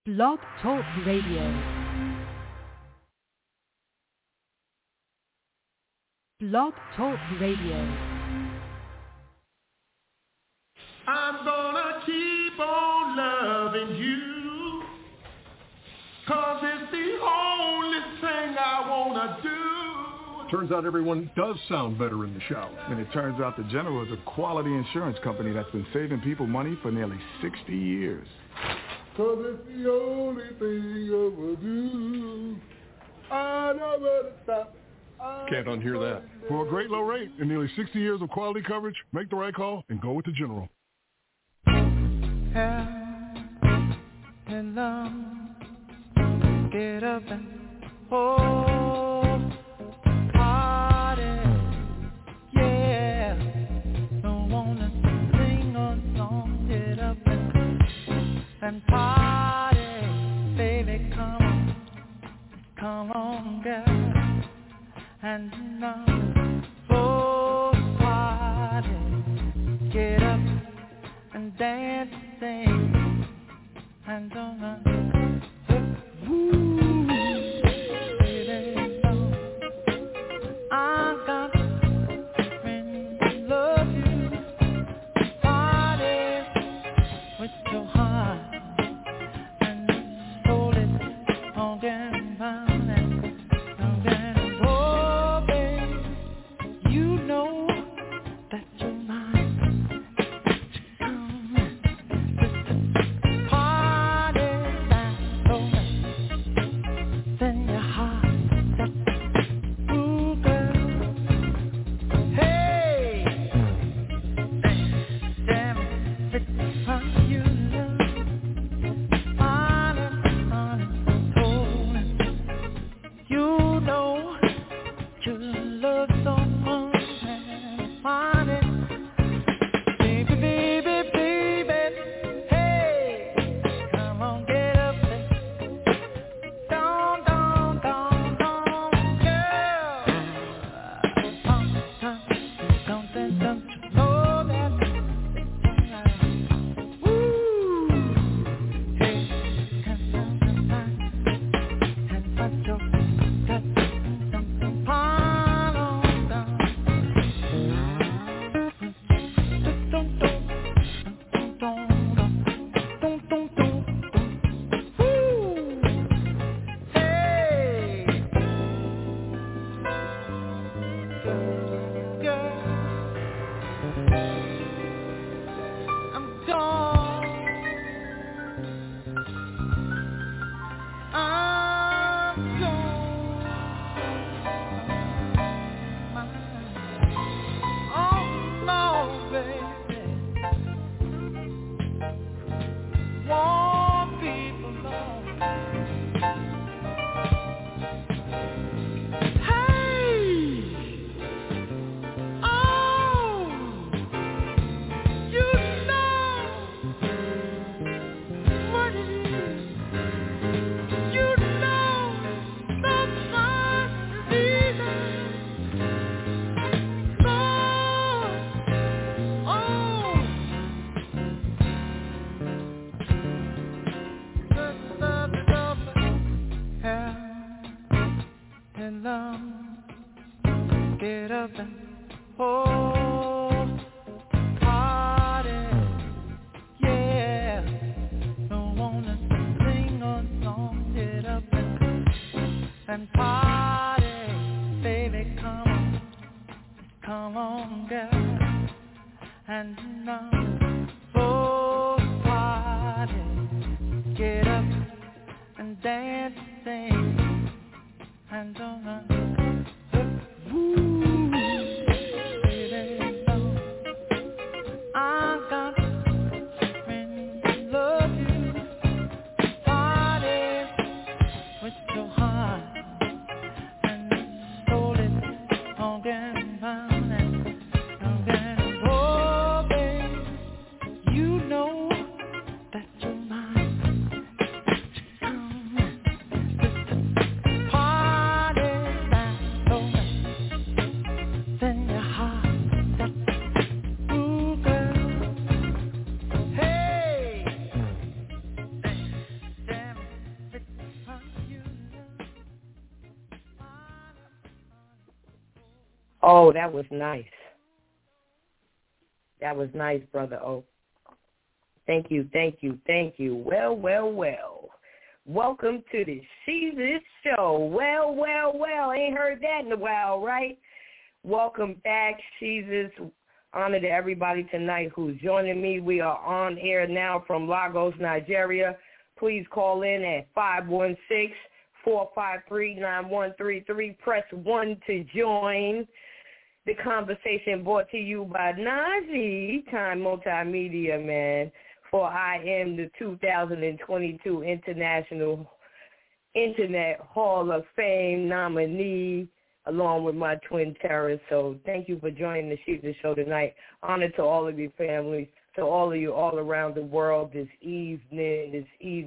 Blog Talk Radio. Blog Talk Radio. I'm gonna keep on loving you, 'cause it's the only thing I wanna do. Turns out everyone does sound better in the shower. And it turns out the General is a quality insurance company that's been saving people money for nearly 60 years. 'Cause it's the only thing I will do. I never stop. Can't unhear that. For a great low rate and nearly 60 years of quality coverage, make the right call and go with the General. Get up and party, yeah. Don't wanna sing a song. Get up and party, baby, come on, girl. And now, party, get up and dance, sing, and don't I got a friend who loves you. Party with your heart and hold it on down and then oh baby, you know that you're mine. Party down low, then your heart. Get up and party, yeah. Don't wanna sing a song. Get up and party, baby, come on, girl. And now, party, get up and dance, sing, and don't I got a friend who loves you. Party with your heart and hold it on down and then oh baby, you know that you're mine. Party Oh, that was nice. That was nice, Brother O. Thank you. Well. Welcome to the Sheezus Show. Well. Ain't heard that in a while, right? Welcome back, Sheezus. Honor to everybody tonight who's joining me. We are on air now from Lagos, Nigeria. Please call in at 516-453-9133. Press 1 to join the conversation, brought to you by Nazi Time Multimedia, man, for I am the 2022 International Internet Hall of Fame nominee, along with my twin terrorists. So thank you for joining the Sheezus Show tonight. Honor to all of your families, to all of you all around the world this evening.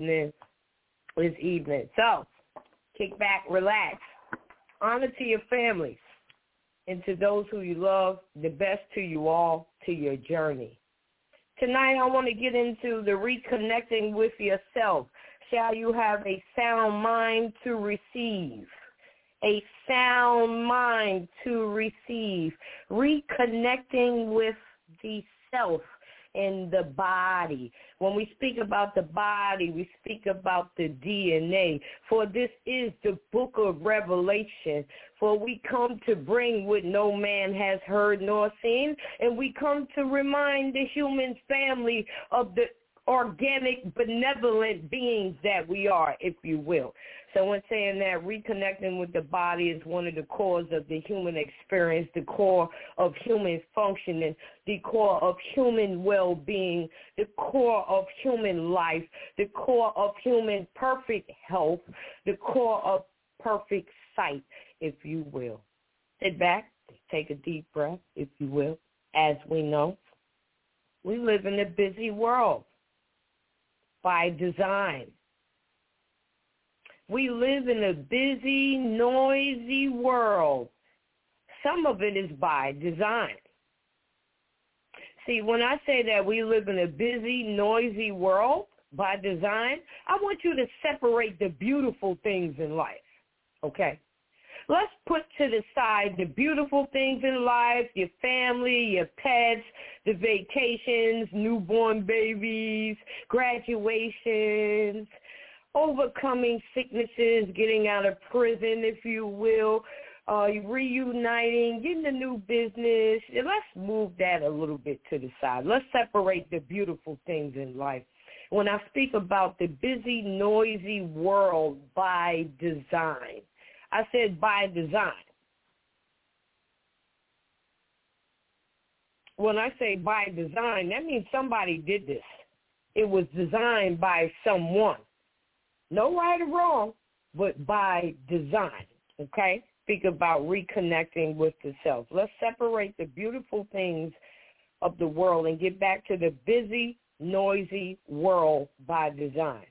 So kick back, relax. Honor to your families and to those who you love, the best to you all, to your journey. Tonight I want to get into the reconnecting with yourself. Shall you have a sound mind to receive? A sound mind to receive. Reconnecting with the self and the body. When we speak about the body, we speak about the DNA. For this is the book of Revelation. For we come to bring what no man has heard nor seen, and we come to remind the human family of the organic, benevolent beings that we are, if you will. So when saying that, reconnecting with the body is one of the cores of the human experience, the core of human functioning, the core of human well-being, the core of human life, the core of human perfect health, the core of perfect sight, if you will. Sit back, take a deep breath, if you will. As we know, we live in a busy world by design. We live in a busy, noisy world. Some of it is by design. See, when I say that we live in a busy, noisy world by design, I want you to separate the beautiful things in life, okay? Let's put to the side the beautiful things in life, your family, your pets, the vacations, newborn babies, graduations, overcoming sicknesses, getting out of prison, if you will, reuniting, getting a new business. Let's move that a little bit to the side. Let's separate the beautiful things in life. When I speak about the busy, noisy world by design, I said by design. When I say by design, that means somebody did this. It was designed by someone. No right or wrong, but by design, okay? Speak about reconnecting with the self. Let's separate the beautiful things of the world and get back to the busy, noisy world by design.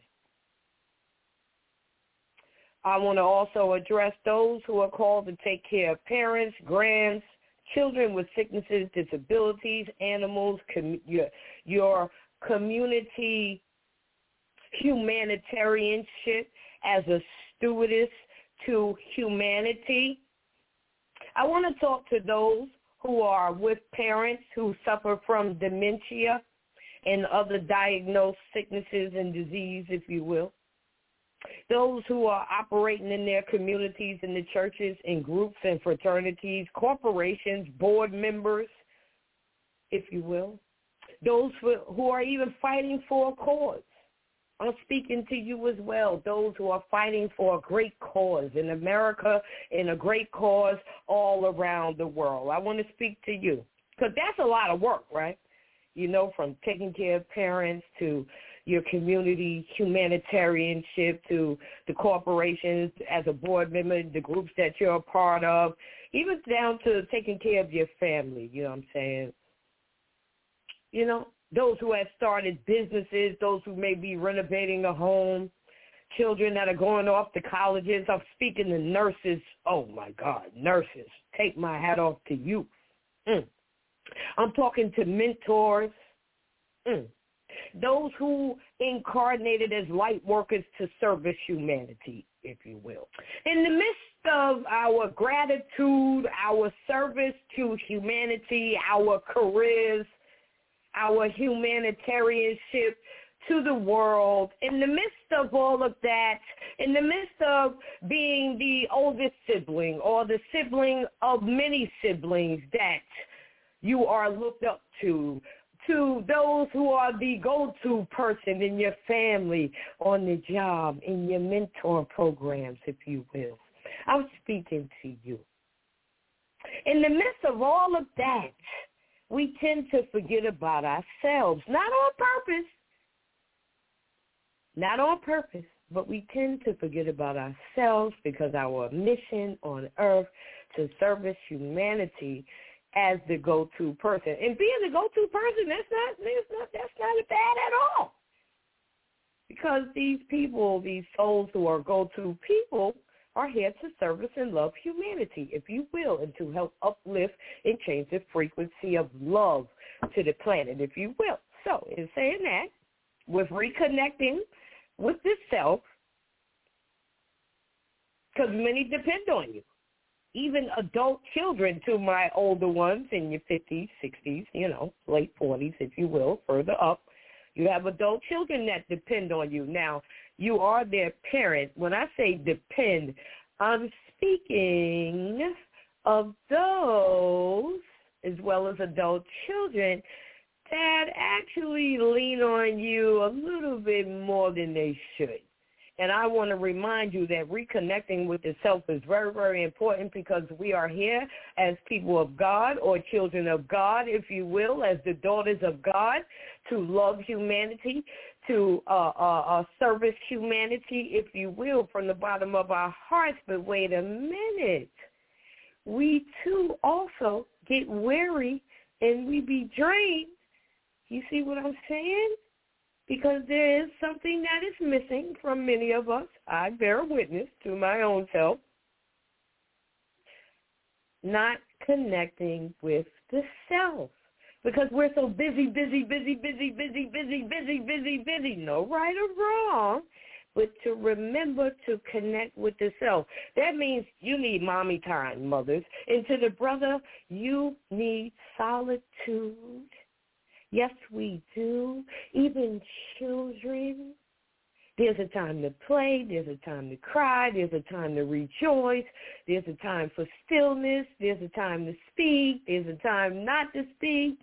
I want to also address those who are called to take care of parents, grands, children with sicknesses, disabilities, animals, your community humanitarianship as a stewardess to humanity. I want to talk to those who are with parents who suffer from dementia and other diagnosed sicknesses and disease, if you will. Those who are operating in their communities, in the churches, in groups and fraternities, corporations, board members, if you will. Those who are even fighting for a cause. I'm speaking to you as well, those who are fighting for a great cause in America and a great cause all around the world. I want to speak to you because that's a lot of work, right? You know, from taking care of parents to your community humanitarianship to the corporations as a board member, the groups that you're a part of, even down to taking care of your family, you know what I'm saying? You know, those who have started businesses, those who may be renovating a home, children that are going off to colleges. I'm speaking to nurses. Oh, my God, nurses. Take my hat off to you. I'm talking to mentors. those who incarnated as light workers to service humanity, if you will. In the midst of our gratitude, our service to humanity, our careers, our humanitarianship to the world, in the midst of all of that, in the midst of being the oldest sibling or the sibling of many siblings that you are looked up to those who are the go-to person in your family, on the job, in your mentor programs, if you will. I'm speaking to you. In the midst of all of that, we tend to forget about ourselves, not on purpose, but we tend to forget about ourselves because our mission on earth to service humanity as the go-to person. And being the go-to person, that's not bad at all. Because these people, these souls who are go-to people, are here to service and love humanity, if you will, and to help uplift and change the frequency of love to the planet, if you will. So in saying that, with reconnecting with the self, because many depend on you. Even adult children, to my older ones in your 50s, 60s, late 40s, if you will, further up. You have adult children that depend on you. Now, you are their parent. When I say depend, I'm speaking of those, as well as adult children, that actually lean on you a little bit more than they should. And I want to remind you that reconnecting with the self is very, very important because we are here as people of God or children of God, if you will, as the daughters of God, to love humanity, to service humanity, if you will, from the bottom of our hearts. But wait a minute. We, too, also get weary and we be drained. You see what I'm saying? Because there is something that is missing from many of us. I bear witness to my own self. Not connecting with the self. Because we're so busy. No right or wrong, but to remember to connect with the self. That means you need mommy time, mothers. And to the brother, you need solitude. Yes, we do. Even children. There's a time to play. There's a time to cry. There's a time to rejoice. There's a time for stillness. There's a time to speak. There's a time not to speak,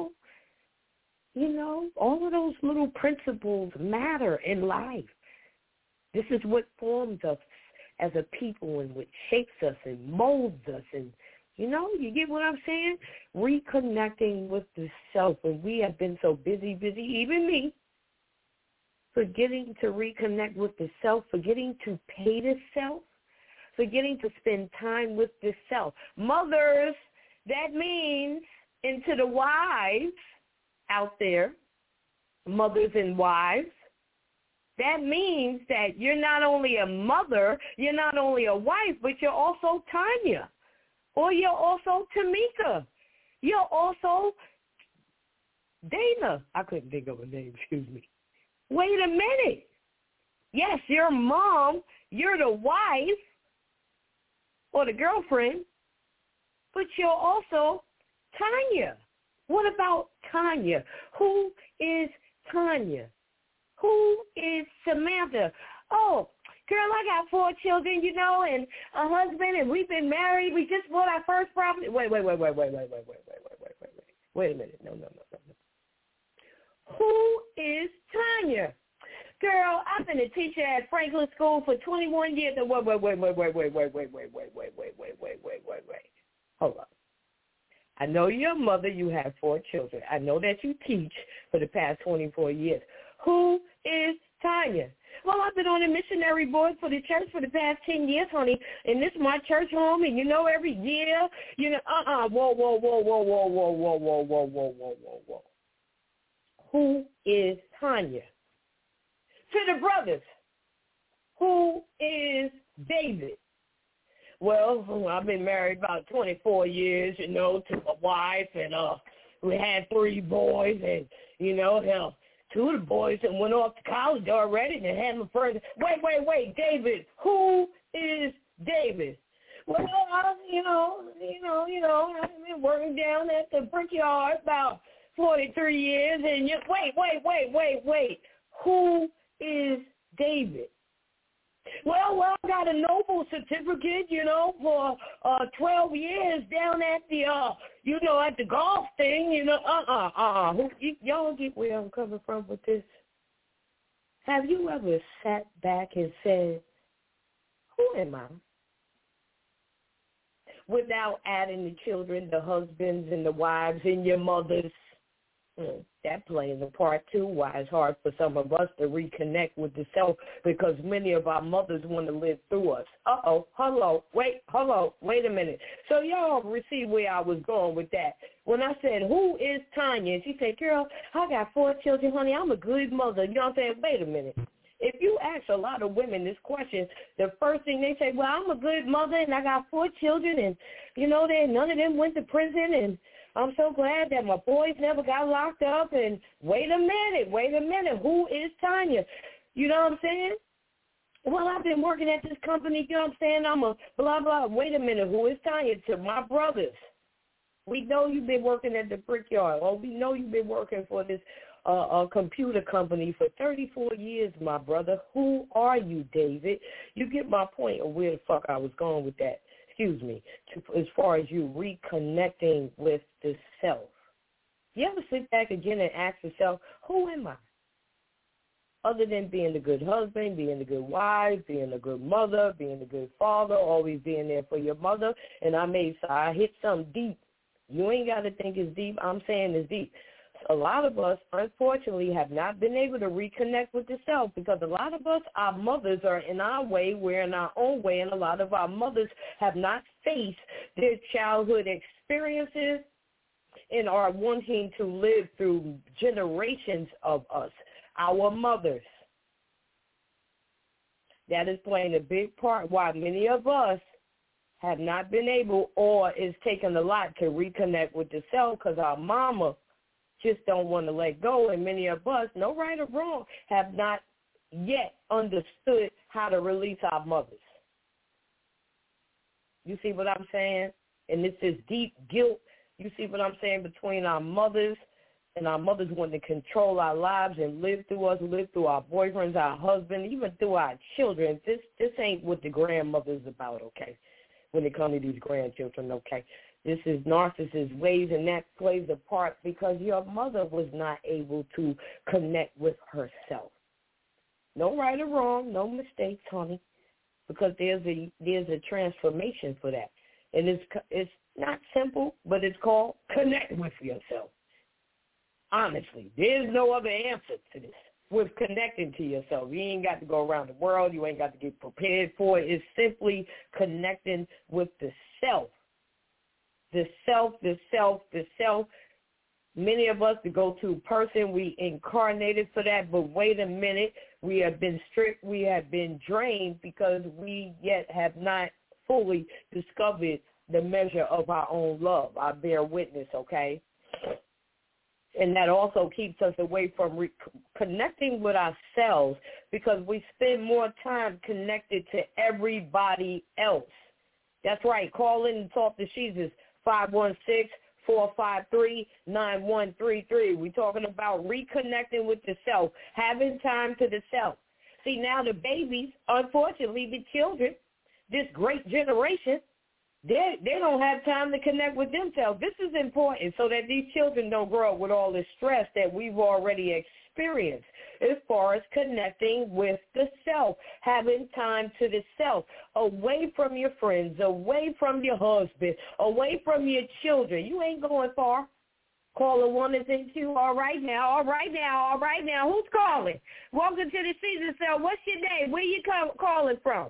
all of those little principles matter in life. This is what forms us as a people and what shapes us and molds us and you get what I'm saying? Reconnecting with the self. And we have been so busy, even me, forgetting to reconnect with the self, forgetting to pay the self, forgetting to spend time with the self. Mothers, that means, and to the wives out there, mothers and wives, that means that you're not only a mother, you're not only a wife, but you're also Tanya. Or you're also Tamika. You're also Dana. I couldn't think of a name, excuse me. Wait a minute. Yes, you're mom. You're the wife or the girlfriend. But you're also Tanya. What about Tanya? Who is Tanya? Who is Samantha? Oh, girl, I got 4 children, and a husband, and we've been married. We just bought our first property. Wait a minute. No. Who is Tanya? Girl, I've been a teacher at Franklin School for 21 years. Wait. Hold on. I know you're a mother. You have 4 children. I know that you teach for the past 24 years. Who is Tanya? Well, I've been on a missionary board for the church for the past 10 years, honey, and this is my church home, and every year, whoa. Who is Tanya? To the brothers, who is David? Well, I've been married about 24 years, to my wife, and we had 3 boys, and, hell, Two of the boys that went off to college already and had them further. Wait, David. Who is David? Well, I've been working down at the Brickyard about 43 years, and wait. Who is David? Well, I got a Noble certificate, for 12 years down at the, at the golf thing, Y'all get where I'm coming from with this? Have you ever sat back and said, who am I? Without adding the children, the husbands, and the wives, and your mothers. That plays a part, too, why it's hard for some of us to reconnect with the self, because many of our mothers want to live through us. Wait a minute. So y'all receive where I was going with that. When I said, who is Tanya? And she said, girl, I got 4 children, honey. I'm a good mother. You know what I'm saying? Wait a minute. If you ask a lot of women this question, the first thing they say, well, I'm a good mother, and I got 4 children, and, none of them went to prison, and I'm so glad that my boys never got locked up. And wait a minute, who is Tanya? You know what I'm saying? Well, I've been working at this company, you know what I'm saying? I'm a blah, blah. Wait a minute, who is Tanya? To my brothers. We know you've been working at the Brickyard, or we know you've been working for this computer company for 34 years, my brother. Who are you, David? You get my point of where the fuck I was going with that. As far as you reconnecting with the self. You ever sit back again and ask yourself, who am I? Other than being a good husband, being a good wife, being a good mother, being a good father, always being there for your mother. And I hit something deep. You ain't got to think it's deep. I'm saying it's deep. A lot of us, unfortunately, have not been able to reconnect with the self, because a lot of us, our mothers are in our way, we're in our own way, and a lot of our mothers have not faced their childhood experiences and are wanting to live through generations of us, our mothers. That is playing a big part why many of us have not been able, or it's taken a lot to reconnect with the self, because our mama just don't want to let go. And many of us, no right or wrong, have not yet understood how to release our mothers. You see what I'm saying? And it's this deep guilt, you see what I'm saying, between our mothers, and our mothers wanting to control our lives and live through us, live through our boyfriends, our husbands, even through our children. This ain't what the grandmother's about, okay, when it comes to these grandchildren, okay? This is narcissist ways, and that plays a part because your mother was not able to connect with herself. No right or wrong, no mistakes, honey, because there's a transformation for that. And it's not simple, but it's called connect with yourself. Honestly, there's no other answer to this. With connecting to yourself. You ain't got to go around the world. You ain't got to get prepared for it. It's simply connecting with the self. The self. Many of us, the go-to person, we incarnated for that, but wait a minute, we have been stripped, we have been drained because we yet have not fully discovered the measure of our own love. I bear witness, okay? And that also keeps us away from connecting with ourselves because we spend more time connected to everybody else. That's right. Call in and talk to Jesus, 516-453-9133. We're talking about reconnecting with the self, having time to the self. See, now the babies, unfortunately, the children, this great generation, they don't have time to connect with themselves. This is important so that these children don't grow up with all the stress that we've already experienced as far as connecting with the self, having time to the self, away from your friends, away from your husband, away from your children. You ain't going far. Caller 1 is in queue. All right now. Who's calling? Welcome to the Season Cell. What's your name? Where you calling from?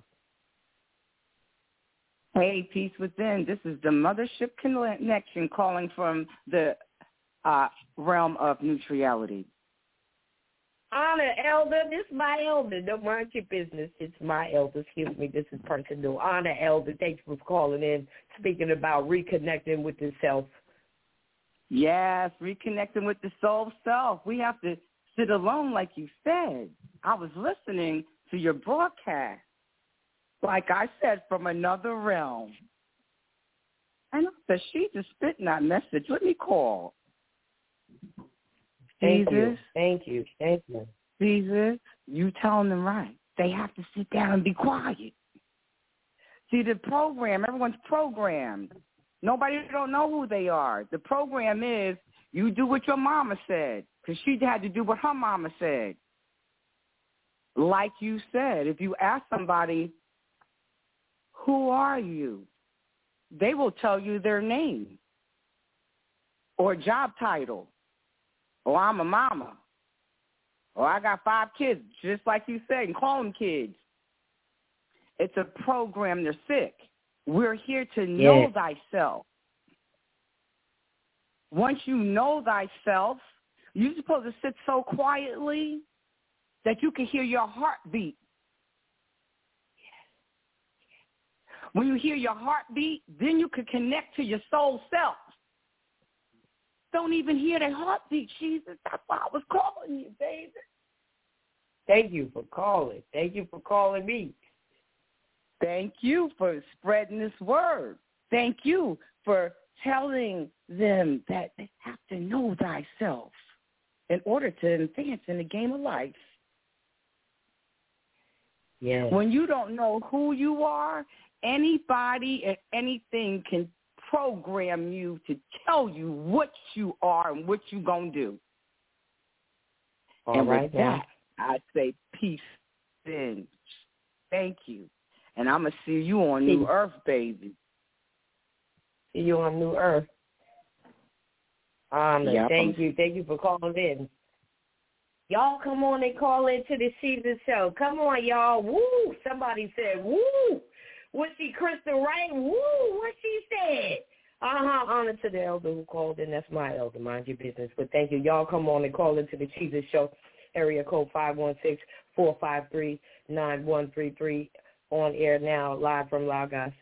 Hey, Peace Within. This is the Mothership Connection calling from the realm of neutrality. Honor, Elder. This is my elder. Don't mind your business. It's my elder. Excuse me. This is personal. Honor, Elder. Thanks for calling in, speaking about reconnecting with the self. Yes, reconnecting with the soul self. We have to sit alone like you said. I was listening to your broadcast, like I said, from another realm. And I said, she just spitting that message. Let me call. Thank Jesus. you. Jesus, you telling them right. They have to sit down and be quiet. See, the program, everyone's programmed. Nobody don't know who they are. The program is you do what your mama said, because she had to do what her mama said. Like you said, if you ask somebody, who are you? They will tell you their name or job title, or I'm a mama, or I got 5 kids, just like you said, and call them kids. It's a program. They're sick. We're here to know thyself. Once you know thyself, you're supposed to sit so quietly that you can hear your heartbeat. When you hear your heartbeat, then you can connect to your soul self. Don't even hear their heartbeat, Jesus. That's why I was calling you, baby. Thank you for calling. Thank you for calling me. Thank you for spreading this word. Thank you for telling them that they have to know thyself in order to advance in the game of life. Yeah. When you don't know who you are, anybody and anything can program you to tell you what you are and what you're going to do. All right, with that, I say peace then. Thank you. And I'm going to see you on New Earth, baby. See you on New Earth. Thank you. Thank you for calling in. Y'all come on and call into the Caesar Show. Come on, y'all. Woo! Somebody said, woo! Was she Crystal Wright? Woo! What she said? Honor to the elder who called in. That's my elder. Mind your business. But thank you. Y'all come on and call into the Caesar Show. Area code 516-453-9133. On air now, live from Lagos.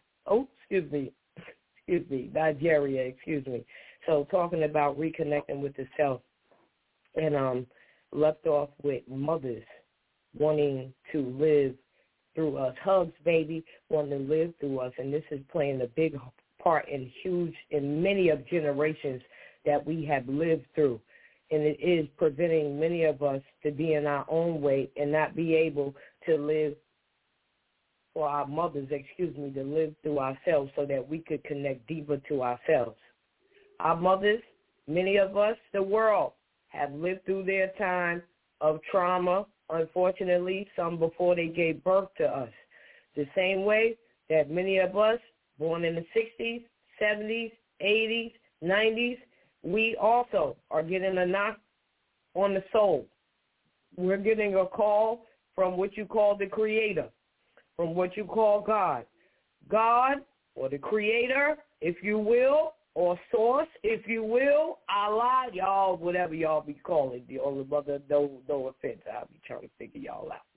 Nigeria, So talking about reconnecting with the self, and left off with mothers wanting to live through us. Hugs, baby, wanting to live through us, and this is playing a big part and huge in many of generations that we have lived through. And it is preventing many of us to be in our own way and not be able to live for our mothers, to live through ourselves so that we could connect deeper to ourselves. Our mothers, many of us, the world, have lived through their time of trauma, unfortunately, some before they gave birth to us. The same way that many of us, born in the 60s, 70s, 80s, 90s, we also are getting a knock on the soul. We're getting a call from what you call the Creator, from what you call God. God, or the Creator, if you will, or Source, if you will, Allah, y'all, whatever y'all be calling, the older brother, no offense, I'll be trying to figure y'all out.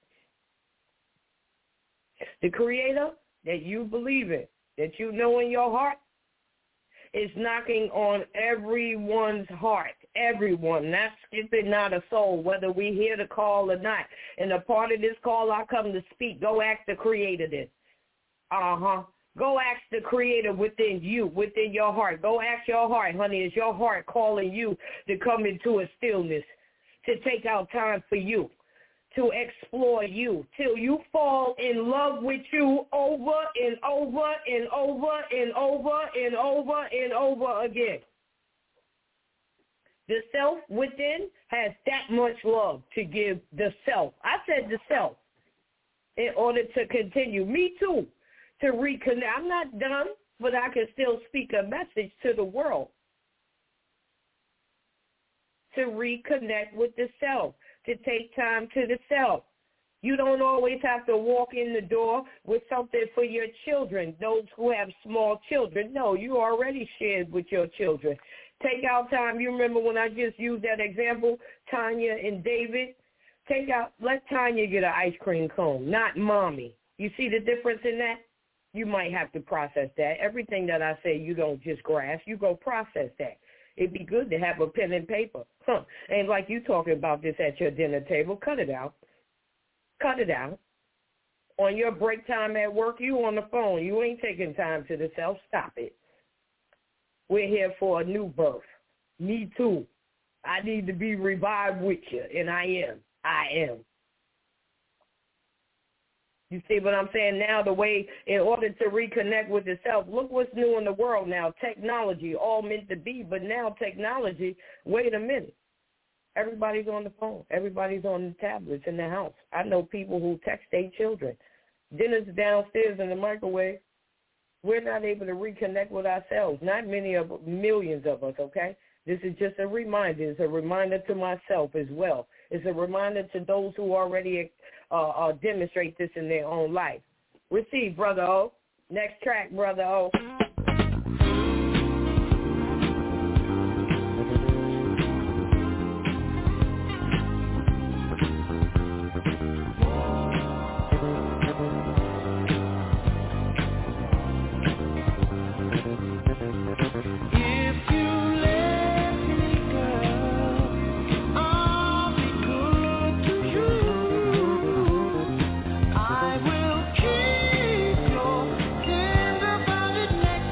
The Creator that you believe in, that you know in your heart, is knocking on everyone's heart. Everyone, not skipping, not a soul, whether we hear the call or not. And a part of this call, I come to speak. Go ask the Creator this. Go ask the Creator within you, within your heart. Go ask your heart, honey. Is your heart calling you to come into a stillness, to take out time for you, to explore you, till you fall in love with you over and over and over and over and over and over again? The self within has that much love to give the self. I said the self in order to continue. Me too, to reconnect. I'm not done, but I can still speak a message to the world. To reconnect with the self, to take time to the self. You don't always have to walk in the door with something for your children, those who have small children. No, you already shared with your children. Take out time. You remember when I just used that example, Tanya and David? Let Tanya get an ice cream cone, not mommy. You see the difference in that? You might have to process that. Everything that I say, you don't just grasp. You go process that. It'd be good to have a pen and paper. Ain't like you talking about this at your dinner table. Cut it out. Cut it out. On your break time at work, you on the phone. You ain't taking time to the self. Stop it. We're here for a new birth. Me too. I need to be revived with you, and I am. I am. You see what I'm saying? Now the way, in order to reconnect with yourself, look what's new in the world now. Technology, all meant to be, but now technology, wait a minute. Everybody's on the phone. Everybody's on the tablets in the house. I know people who text their children. Dinner's downstairs in the microwave. We're not able to reconnect with ourselves. Not millions of us, okay? This is just a reminder. It's a reminder to myself as well. It's a reminder to those who already demonstrate this in their own life. Receive, Brother O. Next track, Brother O. I will keep your tender body next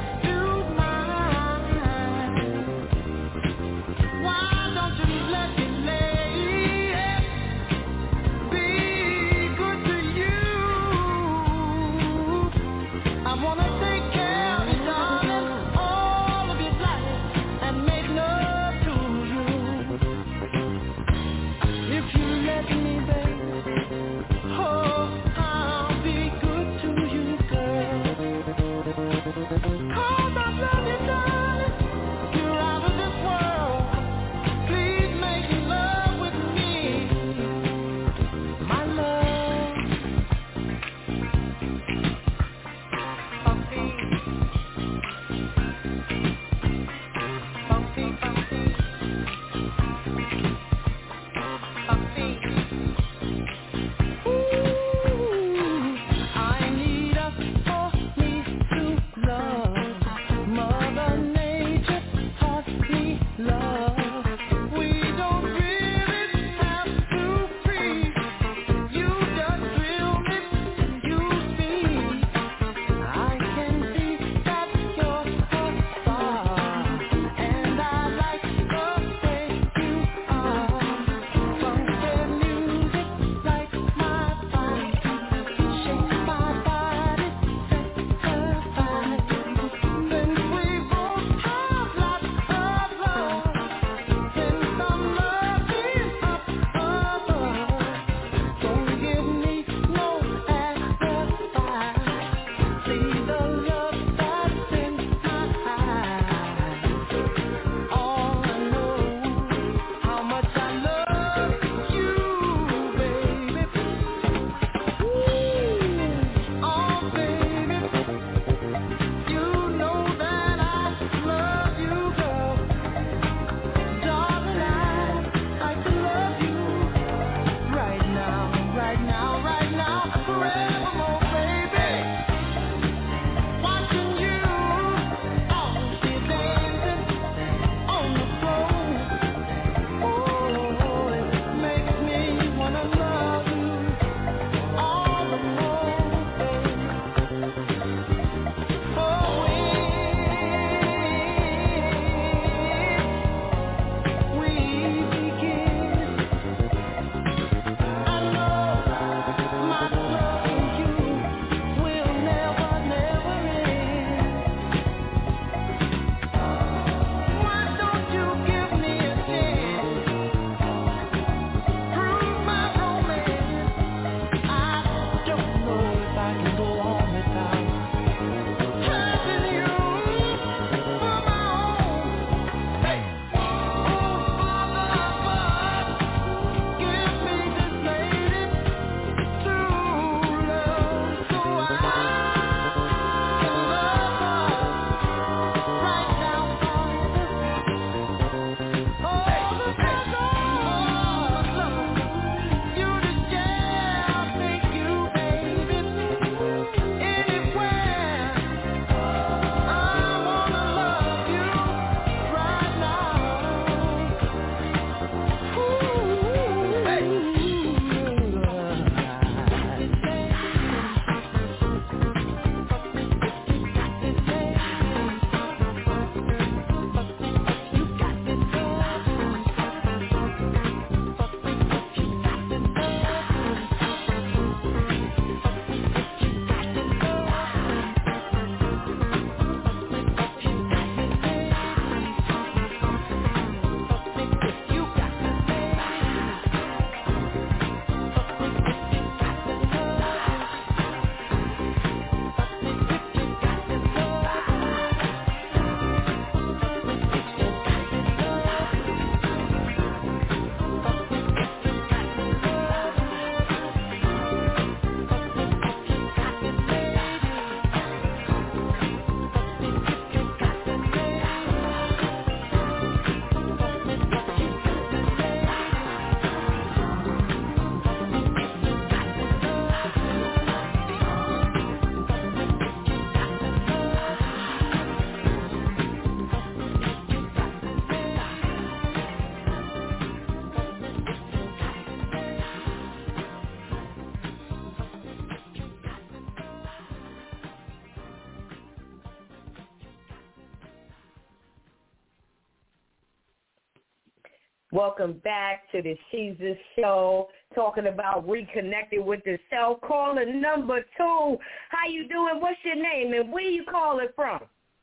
Welcome back to the Jesus Show, talking about reconnecting with the self. Caller number 2. How you doing? What's your name and where you calling from?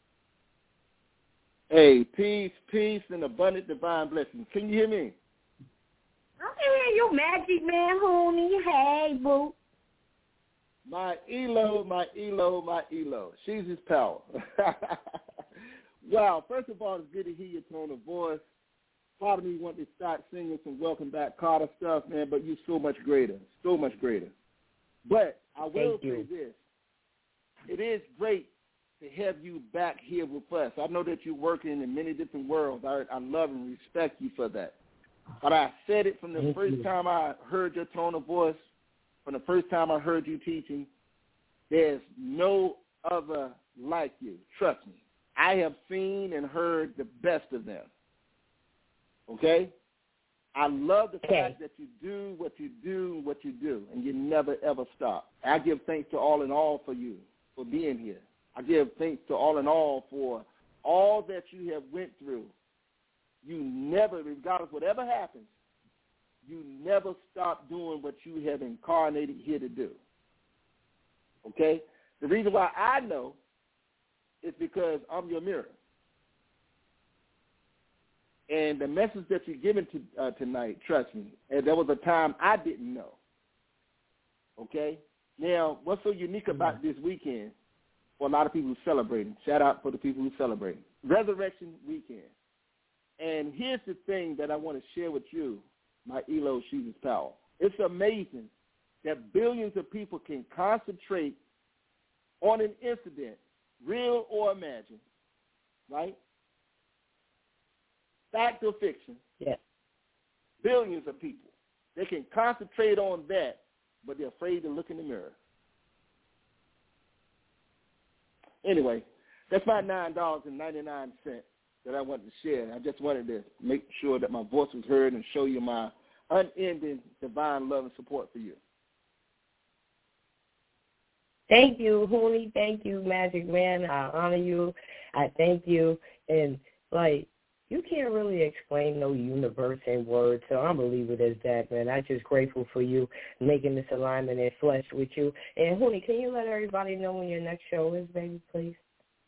Hey, peace, and abundant divine blessings. Can you hear me? I can hear you, Magic Man, homie. Hey, boo. My Elo. She's his power. Wow, first of all, it's good to hear your tone of voice. Part of me wanted to start singing some Welcome Back Carter stuff, man, but you're so much greater. But I will say this. It is great to have you back here with us. I know that you're working in many different worlds. I love and respect you for that. But I said it from the first time I heard your tone of voice, from the first time I heard you teaching, there's no other like you. Trust me. I have seen and heard the best of them. Okay? I love the fact that you do what you do, and you never, ever stop. I give thanks to All in All for you, for being here. I give thanks to All in All for all that you have went through. You never, regardless of whatever happens, you never stop doing what you have incarnated here to do. Okay? The reason why I know is because I'm your mirror. And the message that you're giving to, tonight, trust me, and there was a time I didn't know. Okay? Now, what's so unique about this weekend for a lot of people who celebrating? Shout out for the people who celebrating. Resurrection weekend. And here's the thing that I want to share with you, my Elo Jesus Power. It's amazing that billions of people can concentrate on an incident, real or imagined, right? Fact or fiction. Yes. Billions of people. They can concentrate on that, but they're afraid to look in the mirror. Anyway, that's my $9.99 that I wanted to share. I just wanted to make sure that my voice was heard and show you my unending divine love and support for you. Thank you, Hooney. Thank you, Magic Man. I honor you. I thank you. And, you can't really explain no universe in words, so I'm going to leave it as that, man. I'm just grateful for you making this alignment in flesh with you. And, Hooney, can you let everybody know when your next show is, baby, please?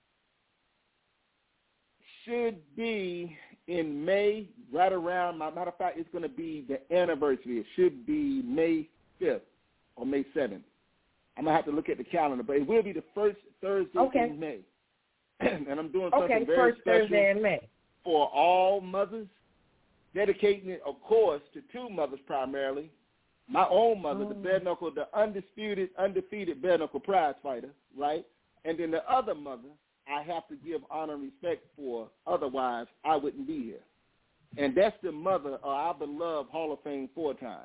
Should be in May, right around, matter of fact, it's going to be the anniversary. It should be May 5th or May 7th. I'm going to have to look at the calendar, but it will be the first Thursday in May. And I'm doing something very first special Thursday in May for all mothers, dedicating it, of course, to two mothers primarily. My own mother, the bare knuckle, the undefeated bare knuckle prize fighter, right? And then the other mother, I have to give honor and respect for, otherwise I wouldn't be here. And that's the mother of our beloved Hall of Fame 4-time,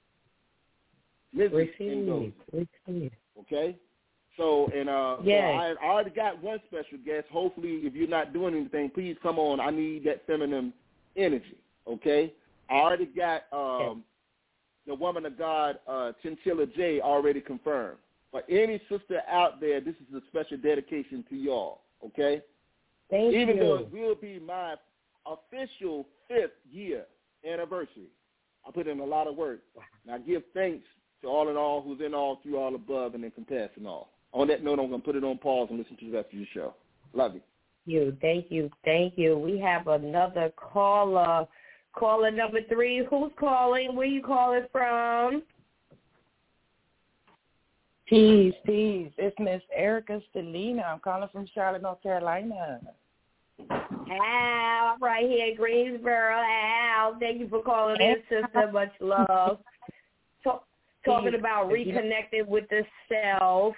Mrs. Ngozi. Okay? So, so I already got one special guest. Hopefully, if you're not doing anything, please come on. I need that feminine energy, okay? I already got the woman of God, Chinchilla J, already confirmed. For any sister out there, this is a special dedication to y'all, okay? Thank you. Even though it will be my official 5th year anniversary, I put in a lot of work. And I give thanks to All in All, who's in all, through all, above, and encompassing all. On that note, I'm going to put it on pause and listen to the rest of your show. Love you. Thank you. We have another caller. Caller number 3. Who's calling? Where you calling from? Peace. It's Miss Erica Stelina. I'm calling from Charlotte, North Carolina. Al, right here in Greensboro. Al, thank you for calling in, sister. Much love. Talking about reconnecting with the self.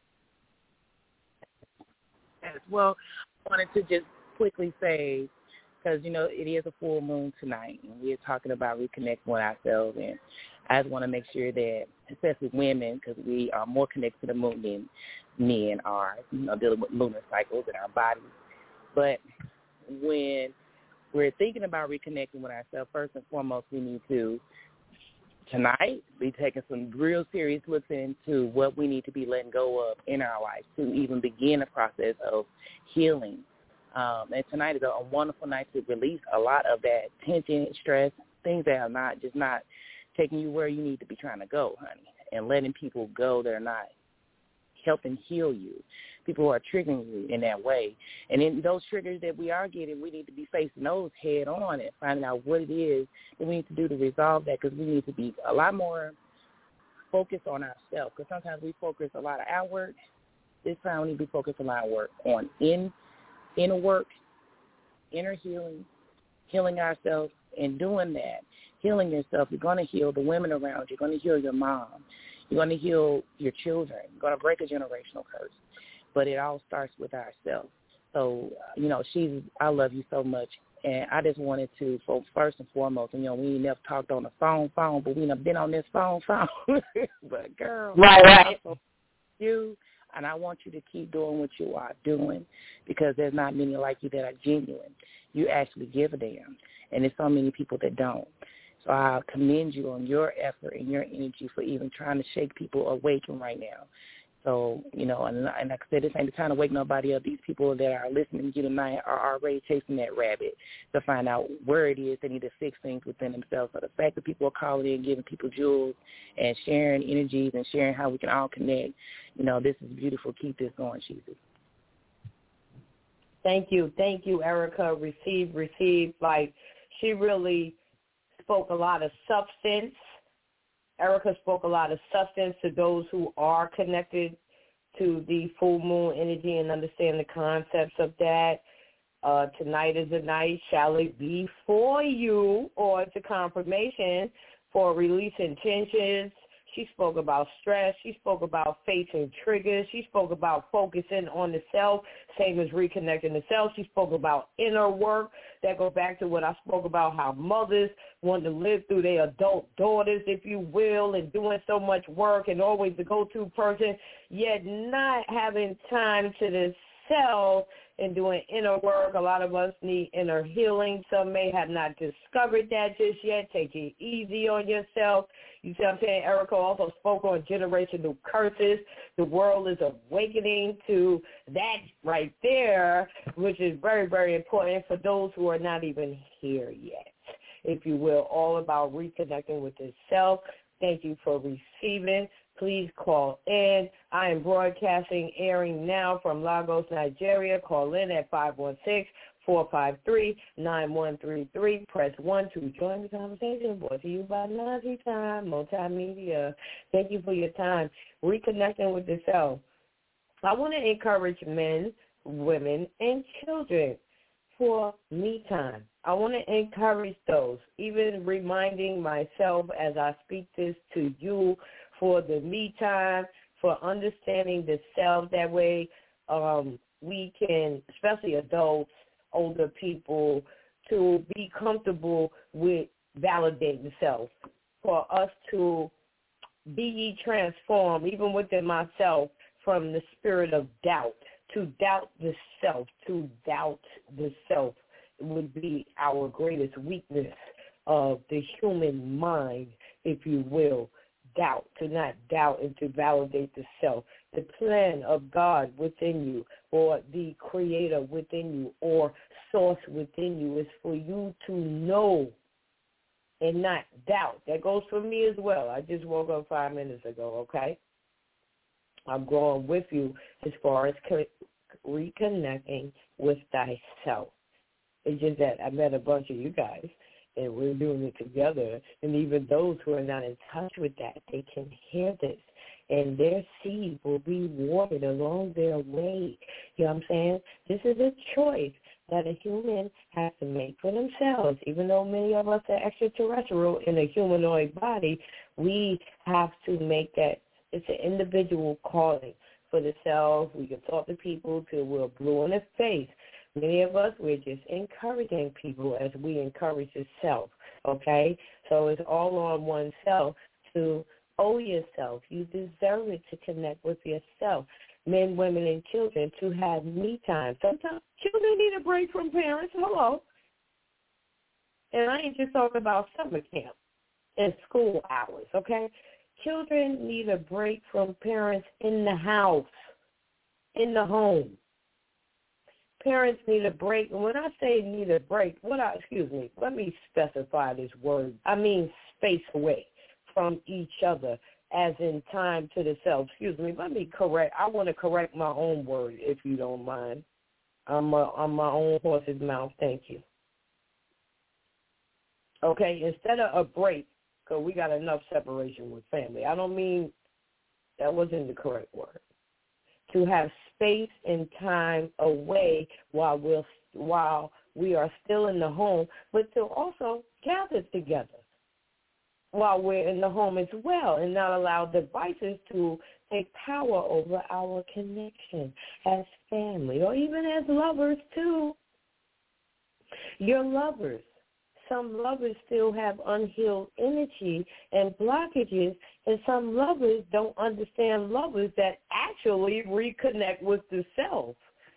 Well, I wanted to just quickly say, because, it is a full moon tonight, and we're talking about reconnecting with ourselves, and I just want to make sure that, especially women, because we are more connected to the moon than men are, dealing with lunar cycles in our bodies. But when we're thinking about reconnecting with ourselves, first and foremost, we need to, tonight, be taking some real serious looks into what we need to be letting go of in our lives to even begin the process of healing And tonight is a wonderful night to release a lot of that tension, stress, things that are not taking you where you need to be trying to go, honey, and letting people go that are not helping heal you. People who are triggering you in that way. And in those triggers that we are getting, we need to be facing those head on and finding out what it is that we need to do to resolve that, because we need to be a lot more focused on ourselves, because sometimes we focus a lot of outward. This time we need to be focused a lot of work on inner work, inner healing, healing ourselves, and doing that, healing yourself, you're going to heal the women around you. You're going to heal your mom. You're going to heal your children. You're going to break a generational curse. But it all starts with ourselves. So, I love you so much. And I just wanted to, first and foremost, we ain't never talked on the phone, but we have been on this phone. But, girl, right. You, and I want you to keep doing what you are doing, because there's not many like you that are genuine. You actually give a damn, and there's so many people that don't. So I commend you on your effort and your energy for even trying to shake people awake right now. So, and like I said, this ain't the time to wake nobody up. These people that are listening to you tonight are already chasing that rabbit to find out where it is they need to fix things within themselves. So the fact that people are calling in, giving people jewels and sharing energies and sharing how we can all connect, this is beautiful. Keep this going, Jesus. Thank you, Erica. Receive. Like, she really spoke a lot of substance. Erica spoke a lot of substance to those who are connected to the full moon energy and understand the concepts of that. Tonight is a night, shall it be for you, or it's a confirmation for releasing tensions. She spoke about stress. She spoke about facing triggers. She spoke about focusing on the self, same as reconnecting the self. She spoke about inner work. That goes back to what I spoke about, how mothers want to live through their adult daughters, if you will, and doing so much work and always the go-to person, yet not having time to the self and doing inner work. A lot of us need inner healing. Some may have not discovered that just yet. Take it easy on yourself. You see what I'm saying? Erica also spoke on generational curses. The world is awakening to that right there, which is very, very important for those who are not even here yet, if you will, all about reconnecting with the self. Thank you for receiving. Please call in. I am broadcasting, airing now from Lagos, Nigeria. Call in at 516-453-9133. Press 1 to join the conversation. Brought to you by Nazi Time Multimedia. Thank you for your time. Reconnecting with the self. I want to encourage men, women, and children for me time. I want to encourage those, even reminding myself as I speak this to you, for the me time, for understanding the self. That way we can, especially adults, older people, to be comfortable with validating the self, for us to be ye transformed, even within myself, from the spirit of doubt. To doubt the self, would be our greatest weakness of the human mind, if you will. Doubt, to not doubt and to validate the self. The plan of God within you, or the creator within you, or source within you, is for you to know and not doubt. That goes for me as well. I just woke up 5 minutes ago, okay? I'm going with you as far as reconnecting with thyself. It's just that I met a bunch of you guys, and we're doing it together. And even those who are not in touch with that, they can hear this, and their seed will be watered along their way. You know what I'm saying? This is a choice that a human has to make for themselves. Even though many of us are extraterrestrial in a humanoid body, we have to make that. It's an individual calling for the self. We can talk to people till we're blue in the face. Many of us, we're just encouraging people as we encourage the self, okay? So it's all on oneself to owe yourself. You deserve it to connect with yourself. Men, women, and children to have me time. Sometimes children need a break from parents. Hello. And I ain't just talking about summer camp and school hours, okay? Children need a break from parents in the house, in the home. parents need a break. And when I say need a break, let me specify this word. I mean space away from each other, as in time to the self. Let me correct. I want to correct my own word, if you don't mind. I'm on my own horse's mouth. Thank you. Okay, instead of a break, because we got enough separation with family. I don't mean that wasn't the correct word. To have space and time away while we are still in the home, but to also gather together while we're in the home as well, and not allow devices to take power over our connection as family or even as lovers too. Your lovers. Some lovers still have unhealed energy and blockages, and some lovers don't understand lovers that actually reconnect with the self.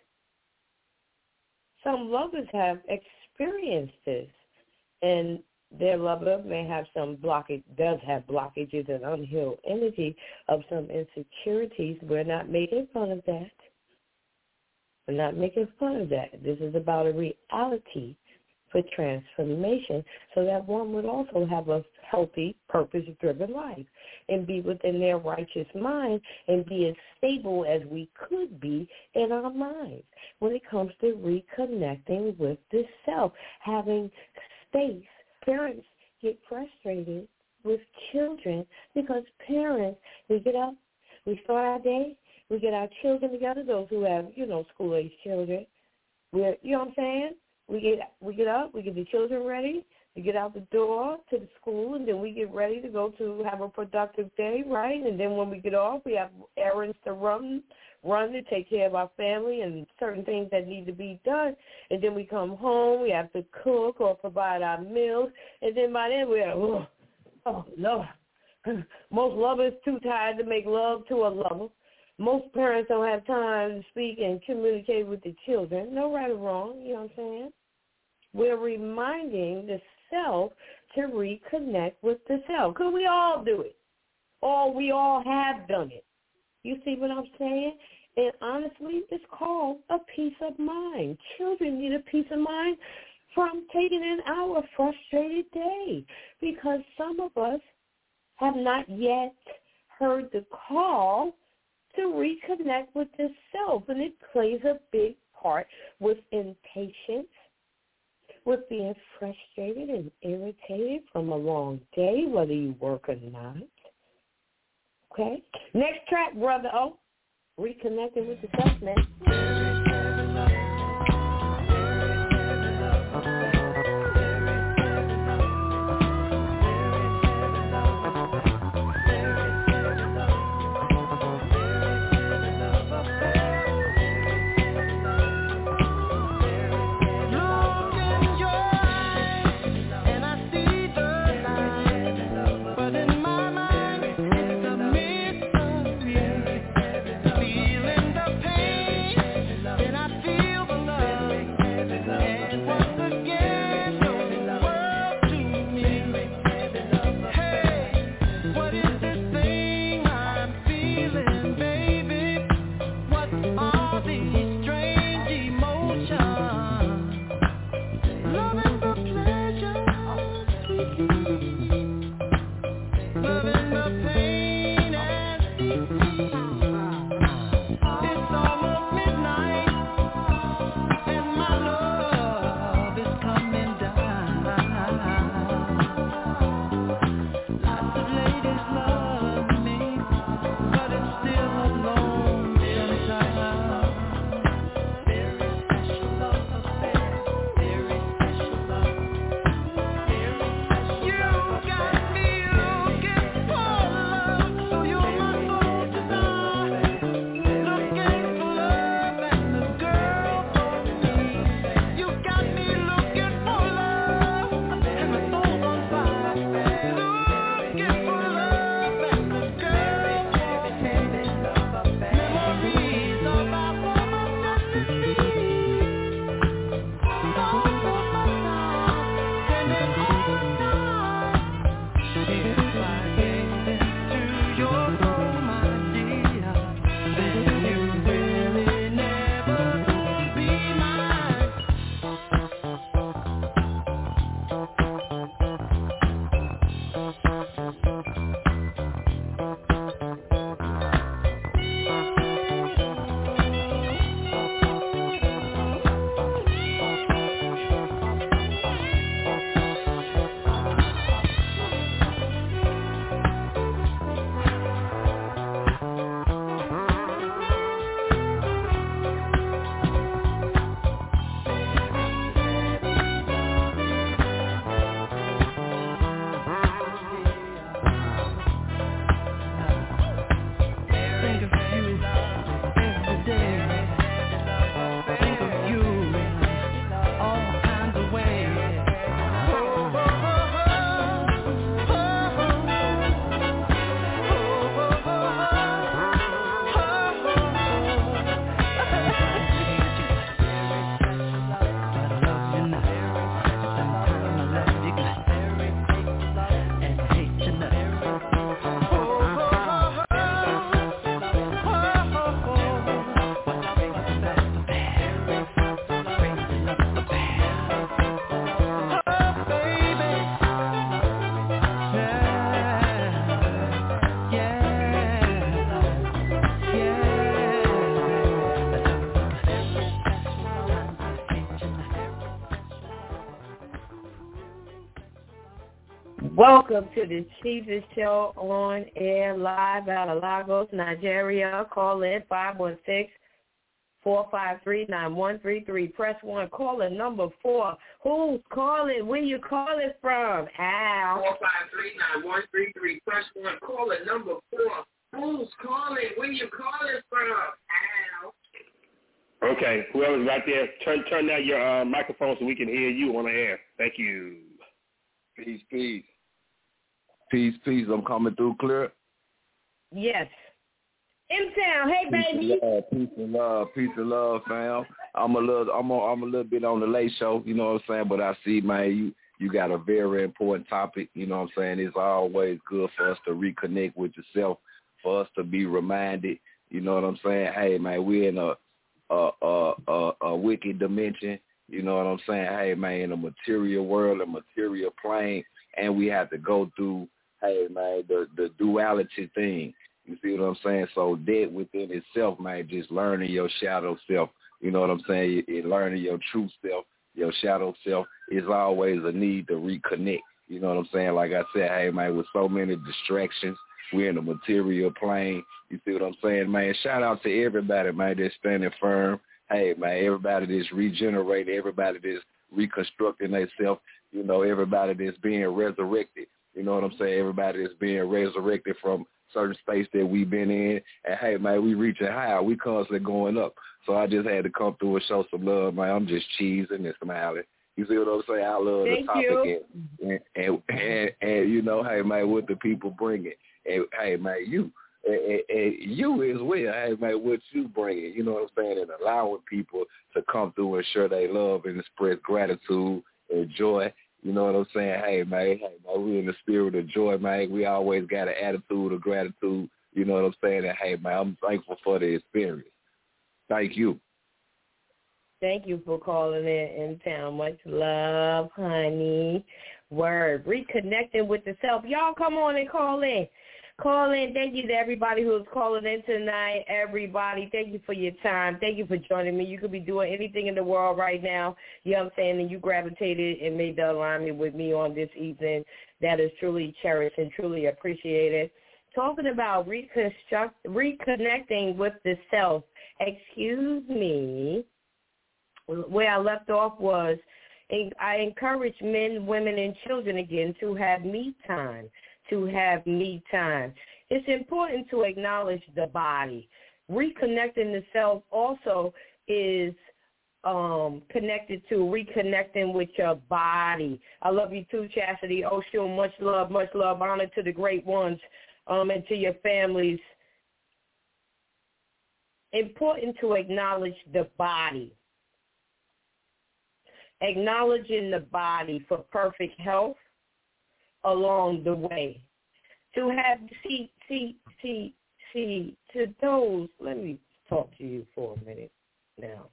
Some lovers have experienced this, and their lover may have does have blockages and unhealed energy of some insecurities. We're not making fun of that. We're not making fun of that. This is about a reality for transformation, so that one would also have a healthy, purpose-driven life and be within their righteous mind and be as stable as we could be in our minds when it comes to reconnecting with the self, having space. Parents get frustrated with children because parents, we get up, we start our day, we get our children together, those who have, school-age children. We're, you know what I'm saying? We get up, we get the children ready, we get out the door to the school, and then we get ready to go to have a productive day, right? And then when we get off, we have errands to run to take care of our family and certain things that need to be done. And then we come home, we have to cook or provide our meals, and then by then we're, oh, Lord. Most lovers too tired to make love to a lover. Most parents don't have time to speak and communicate with the children. No right or wrong, you know what I'm saying? We're reminding the self to reconnect with the self, because we all do it. Or we all have done it. You see what I'm saying? And honestly, it's called a peace of mind. Children need a peace of mind from taking in our frustrated day, because some of us have not yet heard the call to reconnect with the self, and it plays a big part with impatience, with being frustrated and irritated from a long day, whether you work or not. Okay? Next track, Brother O, reconnecting with the self, man. Feeling the pain Welcome to the Jesus Show on air live out of Lagos, Nigeria. Call in 516-453-9133. Press 1. Caller number 4. Who's calling? Where you calling from? Al. 453-9133. Press 1. Caller number 4. Who's calling? Where you calling from? Al. Okay, whoever's right there, turn down your microphone so we can hear you on the air. Thank you. Peace, peace. Peace, peace. I'm coming through clear. Yes. M-Town, hey baby. Peace and love, fam. I'm a little bit on the late show, you know what I'm saying? But I see, man, you got a very important topic, you know what I'm saying? It's always good for us to reconnect with yourself, for us to be reminded, you know what I'm saying? Hey, man, we're in a wicked dimension, you know what I'm saying? Hey, man, in a material world, a material plane, and we have to go through, hey, man, the duality thing. You see what I'm saying? So that within itself, man, just learning your shadow self, you know what I'm saying? Learning your true self, your shadow self is always a need to reconnect. You know what I'm saying? Like I said, hey, man, with so many distractions, we're in the material plane. You see what I'm saying, man? Shout out to everybody, man, that's standing firm. Hey, man, everybody that's regenerating, everybody that's reconstructing themselves, you know, everybody that's being resurrected. You know what I'm saying? Everybody that's being resurrected from certain space that we've been in. And, hey, man, we reaching high. We constantly going up. So I just had to come through and show some love, man. I'm just cheesing and smiling. You see what I'm saying? I love the topic. And, you know, hey, man, what the people bring it. And, hey, man, you as well. Hey, man, what you bring it. You know what I'm saying? And allowing people to come through and share their love and express gratitude and joy. You know what I'm saying? Hey, man, we in the spirit of joy, man. We always got an attitude of gratitude. You know what I'm saying? And, hey, man, I'm thankful for the experience. Thank you. Thank you for calling in town. Much love, honey. Word. Reconnecting with the self. Y'all come on and call in. Call in. Thank you to everybody who's calling in tonight. Everybody, thank you for your time. Thank you for joining me. You could be doing anything in the world right now. You know what I'm saying? And you gravitated and made the alignment with me on this evening. That is truly cherished and truly appreciated. Talking about reconnecting with the self. Excuse me. Where I left off was I encourage men, women, and children again to have me time. It's important to acknowledge the body. Reconnecting the self also is connected to reconnecting with your body. I love you too, Chastity. Oh, sure, much love, honor to the great ones and to your families. Important to acknowledge the body. Acknowledging the body for perfect health along the way. To have, to those, let me talk to you for a minute now.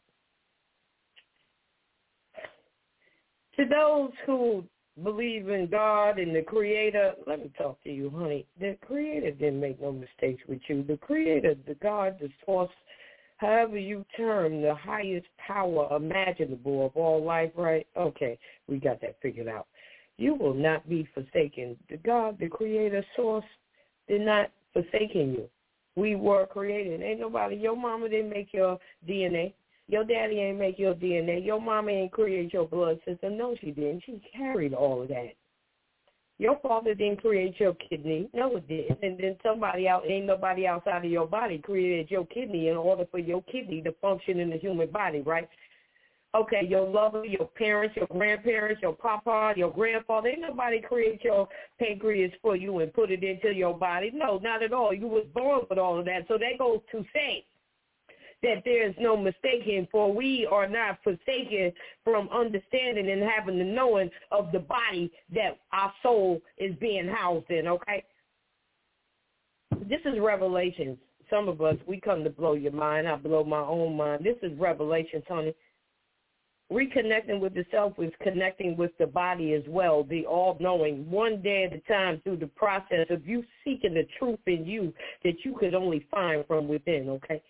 To those who believe in God and the Creator, let me talk to you, honey. The Creator didn't make no mistakes with you. The Creator, the God, the source, however you term the highest power imaginable of all life, right? Okay, we got that figured out. You will not be forsaken. The God, the Creator, source, did not forsaken you. We were created. Ain't nobody, your mama didn't make your DNA. Your daddy ain't make your DNA. Your mama ain't create your blood system. No, she didn't. She carried all of that. Your father didn't create your kidney. No, it didn't. And then ain't nobody outside of your body created your kidney in order for your kidney to function in the human body, right? Okay, your lover, your parents, your grandparents, your papa, your grandfather, ain't nobody create your pancreas for you and put it into your body. No, not at all. You was born with all of that. So that goes to say that there is no mistaking, for we are not forsaken from understanding and having the knowing of the body that our soul is being housed in, okay? This is Revelations. Some of us, we come to blow your mind. I blow my own mind. This is Revelations, honey. Reconnecting with the self is connecting with the body as well, the all-knowing, one day at a time through the process of you seeking the truth in you that you could only find from within, okay?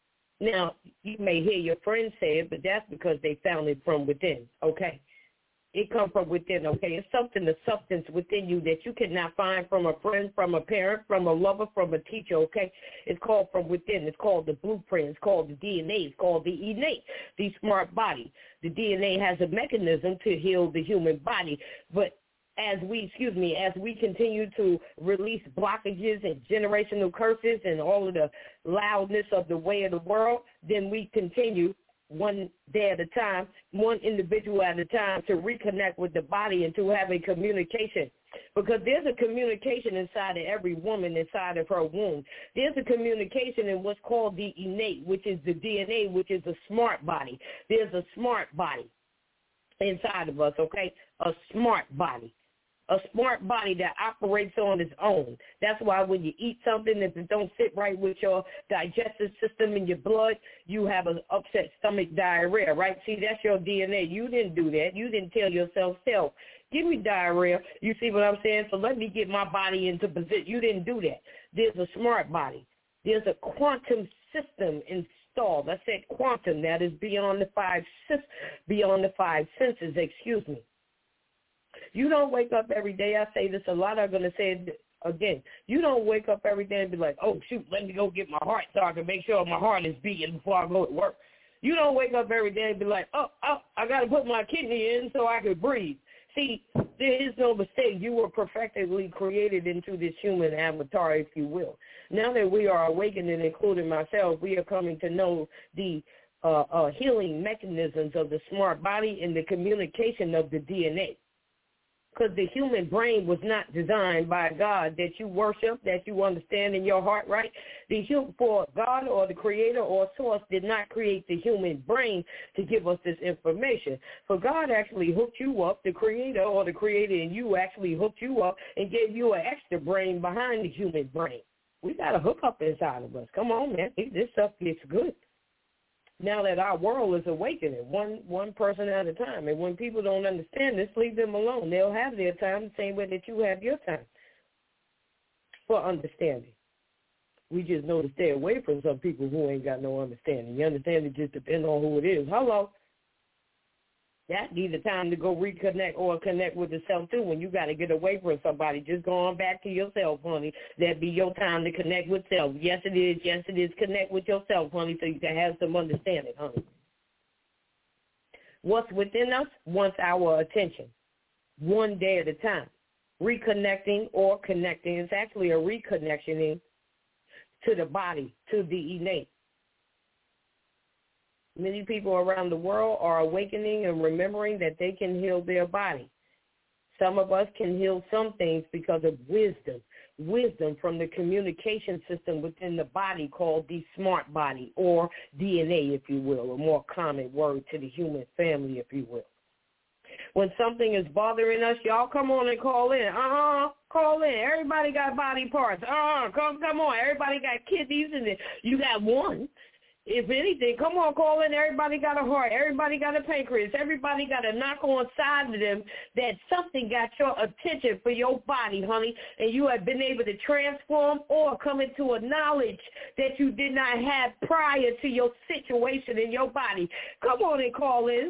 Now, you may hear your friends say it, but that's because they found it from within, okay? It comes from within, okay? It's something, the substance within you that you cannot find from a friend, from a parent, from a lover, from a teacher, okay? It's called from within. It's called the blueprint. It's called the DNA. It's called the innate, the smart body. The DNA has a mechanism to heal the human body, but as we continue to release blockages and generational curses and all of the loudness of the way of the world, then we continue one day at a time, one individual at a time, to reconnect with the body and to have a communication. Because there's a communication inside of every woman, inside of her womb. There's a communication in what's called the innate, which is the DNA, which is a smart body. There's a smart body inside of us, okay? A smart body. A smart body that operates on its own. That's why when you eat something, if it don't sit right with your digestive system and your blood, you have an upset stomach, diarrhea, right? See, that's your DNA. You didn't do that. You didn't tell yourself, give me diarrhea. You see what I'm saying? So let me get my body into position. You didn't do that. There's a smart body. There's a quantum system installed. I said quantum. That is beyond the five senses, excuse me. You don't wake up every day. I say this a lot. I'm going to say it again. You don't wake up every day and be like, oh, shoot, let me go get my heart so I can make sure my heart is beating before I go to work. You don't wake up every day and be like, oh, I got to put my kidney in so I can breathe. See, there is no mistake. You were perfectly created into this human avatar, if you will. Now that we are awakening, including myself, we are coming to know the healing mechanisms of the smart body and the communication of the DNA. Because the human brain was not designed by God that you worship, that you understand in your heart, right? For God or the creator or source did not create the human brain to give us this information. For God actually hooked you up, the creator or the creator and you actually hooked you up and gave you an extra brain behind the human brain. We got a hookup inside of us. Come on, man. This stuff gets good. Now that our world is awakening, one person at a time. And when people don't understand this, leave them alone. They'll have their time the same way that you have your time for understanding. We just know to stay away from some people who ain't got no understanding. You understand? It just depends on who it is. Hello. That needs a time to go reconnect or connect with yourself, too, when you got to get away from somebody. Just go on back to yourself, honey. That'd be your time to connect with self. Yes, it is. Yes, it is. Connect with yourself, honey, so you can have some understanding, honey. What's within us wants our attention, one day at a time. Reconnecting or connecting is actually a reconnection to the body, to the innate. Many people around the world are awakening and remembering that they can heal their body. Some of us can heal some things because of wisdom from the communication system within the body called the smart body, or DNA, if you will, a more common word to the human family, if you will. When something is bothering us, y'all come on and call in. Call in. Everybody got body parts. Come on. Everybody got kidneys, and you got one. If anything, come on, call in. Everybody got a heart. Everybody got a pancreas. Everybody got a knock on side of them that something got your attention for your body, honey, and you have been able to transform or come into a knowledge that you did not have prior to your situation in your body. Come on and call in,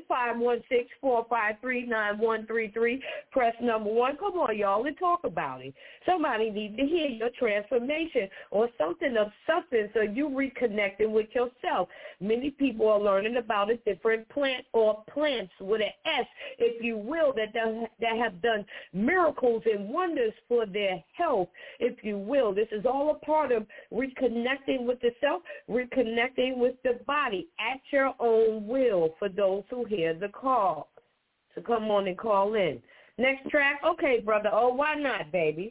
516-453-9133. Press number 1. Come on, y'all, and talk about it. Somebody needs to hear your transformation or something of substance, so you reconnecting with yourself. Many people are learning about a different plant or plants with an S, if you will, that have done miracles and wonders for their health, if you will. This is all a part of reconnecting with the self, reconnecting with the body at your own will for those who hear the call. So come on and call in. Next track, okay, brother. Oh, why not, baby?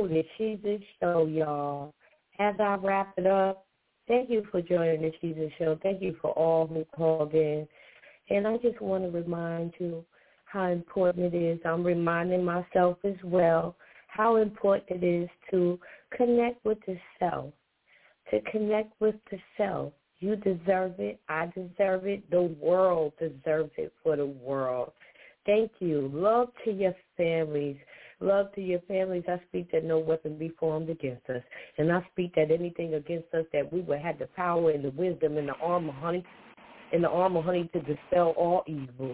the Jesus Show, y'all. As I wrap it up, thank you for joining the Jesus Show. Thank you for all who called in. And I just want to remind you how important it is. I'm reminding myself as well how important it is to connect with the self, to connect with the self. You deserve it. I deserve it. The world deserves it for the world. Thank you. Love to your families. Love to your families. I speak that no weapon be formed against us. And I speak that anything against us, that we will have the power and the wisdom and the armor, honey, to dispel all evil,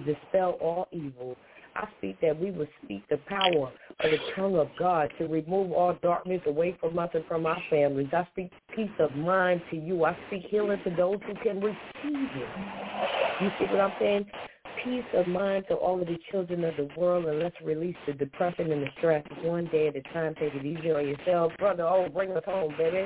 I speak that we will speak the power of the tongue of God to remove all darkness away from us and from our families. I speak peace of mind to you. I speak healing to those who can receive it. You see what I'm saying? Peace of mind to all of the children of the world, and let's release the depression and the stress one day at a time. Take it easy on yourself. Brother, bring us home, baby.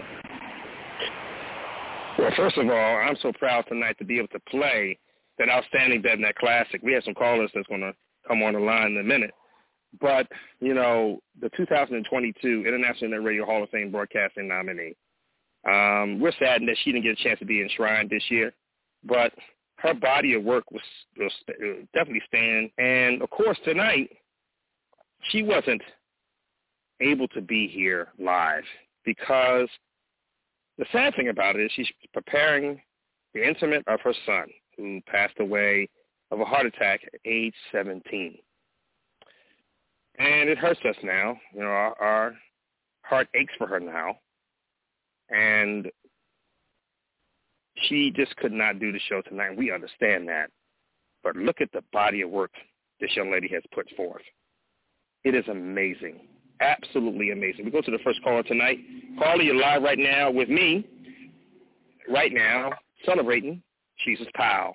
Well, first of all, I'm so proud tonight to be able to play that outstanding Dead Net Classic. We have some callers that's going to come on the line in a minute. But, you know, the 2022 International Internet Radio Hall of Fame Broadcasting nominee, we're saddened that she didn't get a chance to be enshrined this year. But her body of work will definitely stand. And, of course, tonight, she wasn't able to be here live because the sad thing about it is she's preparing the interment of her son, who passed away of a heart attack at age 17. And it hurts us now. You know, our heart aches for her now. And she just could not do the show tonight. We understand that. But look at the body of work this young lady has put forth. It is amazing. Absolutely amazing. We go to the first caller tonight. Caller, you're live right now with me. Right now, celebrating Jesus Powell.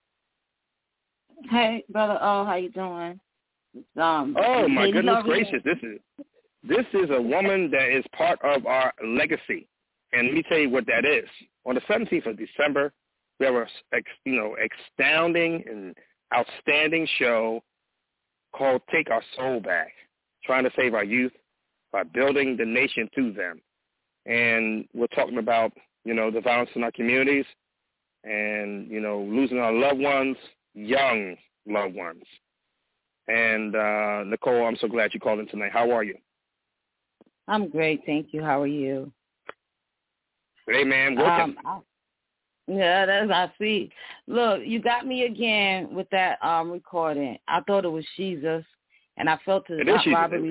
Hey, Brother O, how you doing? Oh, my goodness gracious. This is a woman that is part of our legacy. And let me tell you what that is. On the 17th of December, we have a astounding and outstanding show called Take Our Soul Back, trying to save our youth by building the nation through them. And we're talking about, you know, the violence in our communities and, you know, losing our loved ones, young loved ones. And, Nicole, I'm so glad you called in tonight. How are you? I'm great, thank you. How are you? Hey, man, working. Yeah, that's I see. Look, you got me again with that recording. I thought it was Jesus, and I felt it. It was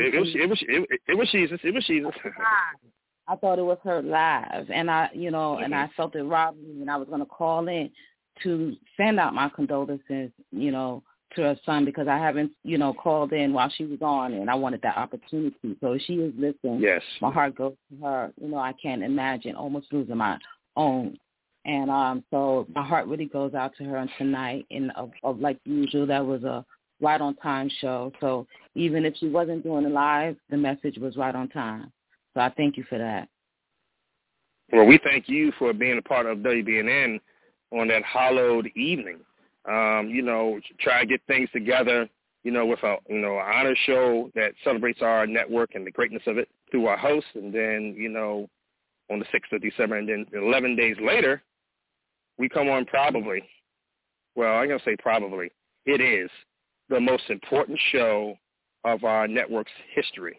Jesus. It was Jesus. I thought it was her live, and I felt it robbed me, and I was going to call in to send out my condolences, you know, to her son, because I haven't, you know, called in while she was on, and I wanted that opportunity. So if she is listening, yes, my heart goes to her. You know, I can't imagine almost losing my own. And so my heart really goes out to her. And tonight, and like usual, that was a right on time show. So even if she wasn't doing it live, the message was right on time. So I thank you for that. Well, we thank you for being a part of WBNN on that hallowed evening. You know, try to get things together, you know, with a, you know, an honor show that celebrates our network and the greatness of it through our hosts. And then, you know, on the 6th of December, and then 11 days later, we come on probably, well, I'm going to say probably, it is the most important show of our network's history,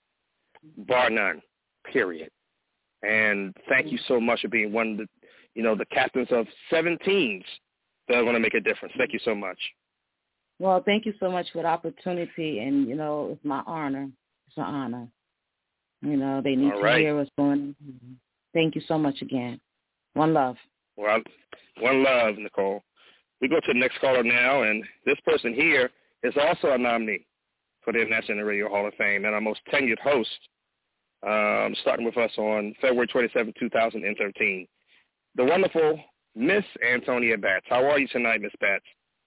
bar none, period. And thank you so much for being one of the, you know, the captains of 7 teams that are going to make a difference. Thank you so much. Well, thank you so much for the opportunity, and, you know, it's my honor. It's an honor. You know, they need to hear what's going on. Thank you so much again. One love. Well, one love, Nicole. We go to the next caller now, and this person here is also a nominee for the International Radio Hall of Fame and our most tenured host, starting with us on February 27, 2013. The wonderful Miss Antonia Batts. How are you tonight, Miss Batts?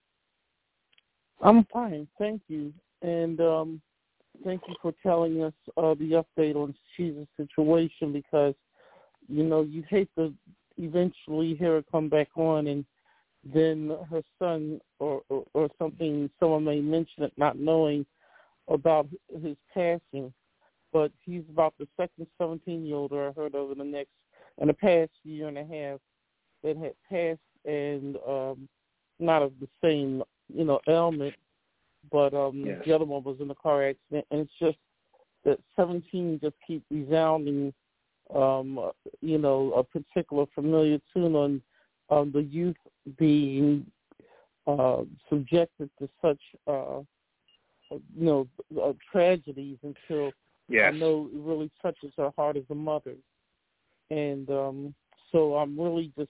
I'm fine, thank you. And thank you for telling us the update on Jesus' situation, because, you know, you hate to eventually hear her come back on and then her son or something, someone may mention it, not knowing about his passing. but he's about the second 17-year-old I heard of in the past year and a half that had passed, and not of the same, ailment, but the other one was in a car accident, and it's just that 17 just keep resounding, a particular familiar tune on the youth being subjected to such, tragedies until I know it really touches her heart as a mother. And so I'm really just,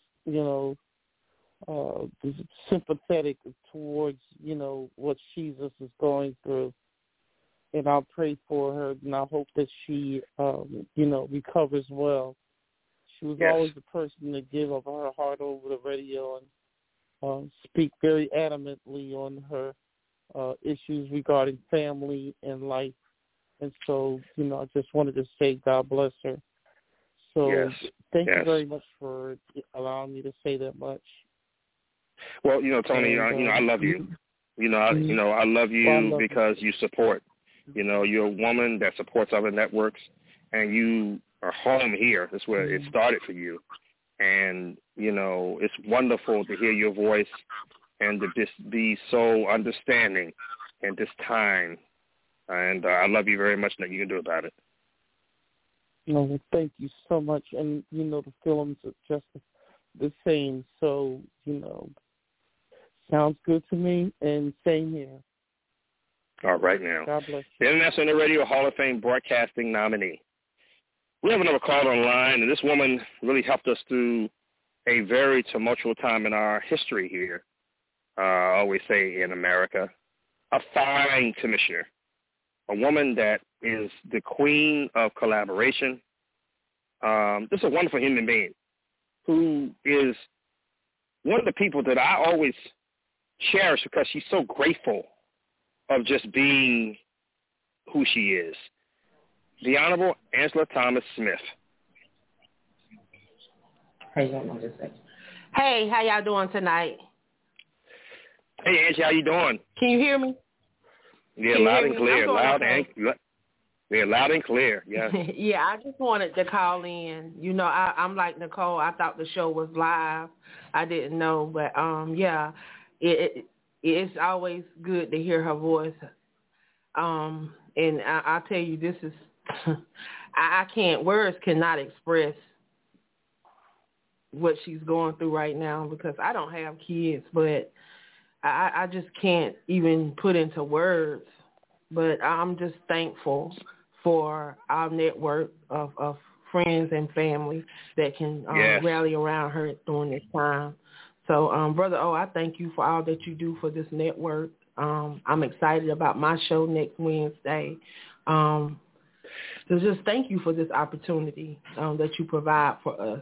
sympathetic towards, what Jesus is going through. And I'll pray for her, and I hope that she, recovers well. She was always the person to give of her heart over the radio and speak very adamantly on her issues regarding family and life. And so, I just wanted to say God bless her. So thank you very much for allowing me to say that much. Well, Tony, I love you. I love you because you support. You're a woman that supports other networks, and you are home here. That's where it started for you. And, it's wonderful to hear your voice and to just be so understanding in this time. And I love you very much, and nothing you can do about it. No, thank you so much. And, the films are just the same. So, sounds good to me, and same here. All right now. God bless you. The International Radio Hall of Fame broadcasting nominee. We have another call online, and this woman really helped us through a very tumultuous time in our history here, I always say in America. A fine commissioner, a woman that is the queen of collaboration, just a wonderful human being who is one of the people that I always cherish because she's so grateful of just being who she is. The Honorable Angela Thomas Smith. Hey, how y'all doing tonight? Hey, Angie, how you doing? Can you hear me? Yeah, loud and clear. Loud and clear. Yeah. Yeah, I just wanted to call in. I'm like Nicole. I thought the show was live. I didn't know, but it's always good to hear her voice. And I'll tell you, this is I can't. Words cannot express what she's going through right now because I don't have kids, but I just can't even put into words. But I'm just thankful for our network of friends and family that can rally around her during this time. So, Brother O, I thank you for all that you do for this network. I'm excited about my show next Wednesday. So just thank you for this opportunity that you provide for us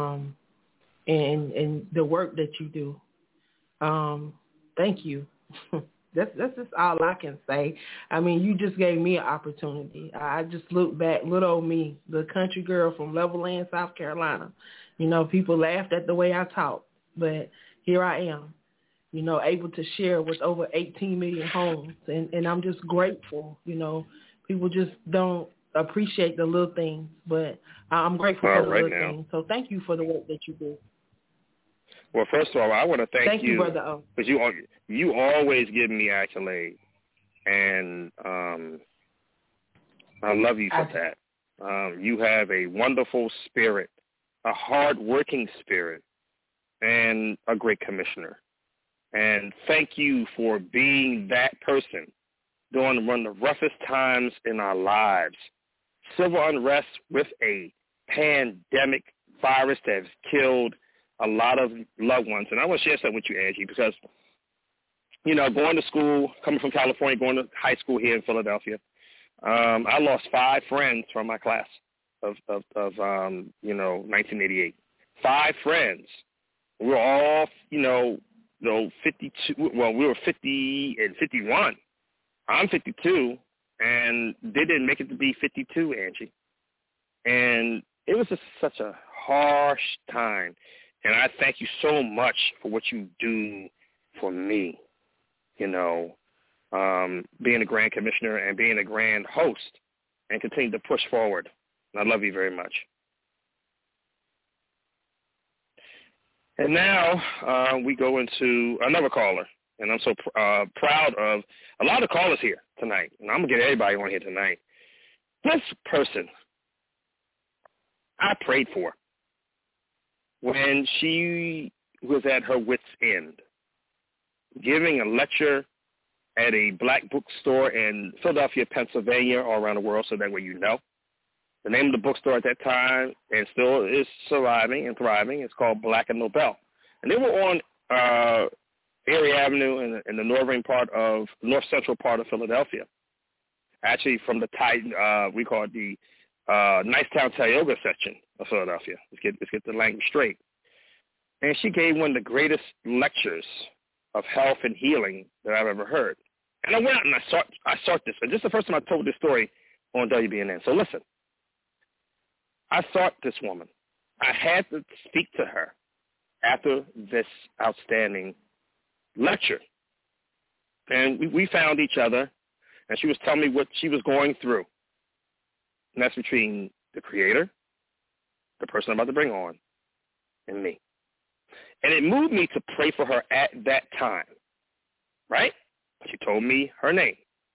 and the work that you do. Thank you. That's just all I can say. I mean, you just gave me an opportunity. I just look back, little old me, the country girl from Levelland, South Carolina. People laughed at the way I talk, but here I am, able to share with over 18 million homes. And I'm just grateful. People just don't appreciate the little things, but I'm grateful for the little things. So thank you for the work that you do. Well, first of all, I want to thank you, Brother O. Because you always give me accolades, and I love you for that. You have a wonderful spirit, a hard-working spirit, and a great commissioner. And thank you for being that person during one of the roughest times in our lives. Civil unrest with a pandemic virus that has killed a lot of loved ones. And I want to share something with you, Angie, because, going to school, coming from California, going to high school here in Philadelphia, I lost 5 friends from my class of 1988. 5 friends. We were all, 52. Well, we were 50 and 51. I'm 52, and they didn't make it to be 52, Angie. And it was just such a harsh time. And I thank you so much for what you do for me, being a grand commissioner and being a grand host and continue to push forward. And I love you very much. And now we go into another caller, and I'm so proud of a lot of callers here tonight, and I'm going to get everybody on here tonight. This person I prayed for when she was at her wit's end, giving a lecture at a black bookstore in Philadelphia, Pennsylvania, all around the world, so that way you know. The name of the bookstore at that time, and still is surviving and thriving, is called Black and Nobel. And they were on Erie Avenue in the north central part of Philadelphia. Actually, from the we call it the Nicetown Tioga section of Philadelphia. Let's get the language straight. And she gave one of the greatest lectures of health and healing that I've ever heard. And I went out and I sought this. And this is the first time I told this story on WBNN. So listen. I sought this woman. I had to speak to her after this outstanding lecture. And we found each other, and she was telling me what she was going through. And that's between the creator, the person I'm about to bring on, and me. And it moved me to pray for her at that time, right? She told me her name.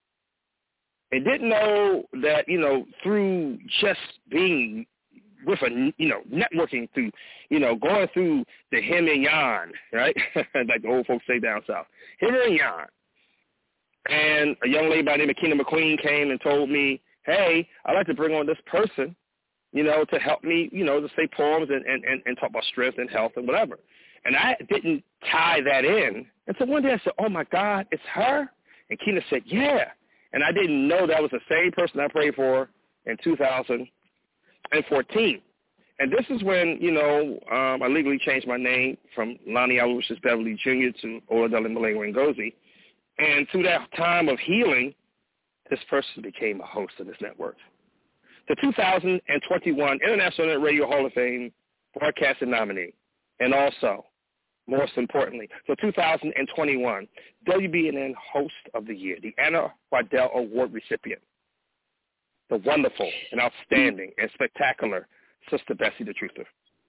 And didn't know that, through just being with networking through, going through the him and yan, right? Like the old folks say down south. Him and yan. And a young lady by the name of Keena McQueen came and told me, hey, I'd like to bring on this person, to help me, to say poems and talk about strength and health and whatever. And I didn't tie that in. And so one day I said, oh, my God, it's her? And Keena said, yeah. And I didn't know that was the same person I prayed for in 2014. And this is when, I legally changed my name from Lonnie Aloysius Beverly Jr. to Oladele Malewa Ngozi. And through that time of healing, this person became a host of this network. The 2021 International Internet Radio Hall of Fame broadcasting nominee. And also, most importantly, the 2021 WBNN Host of the Year, the Anna Waddell Award recipient, the wonderful and outstanding and spectacular Sister Bessie the Truther.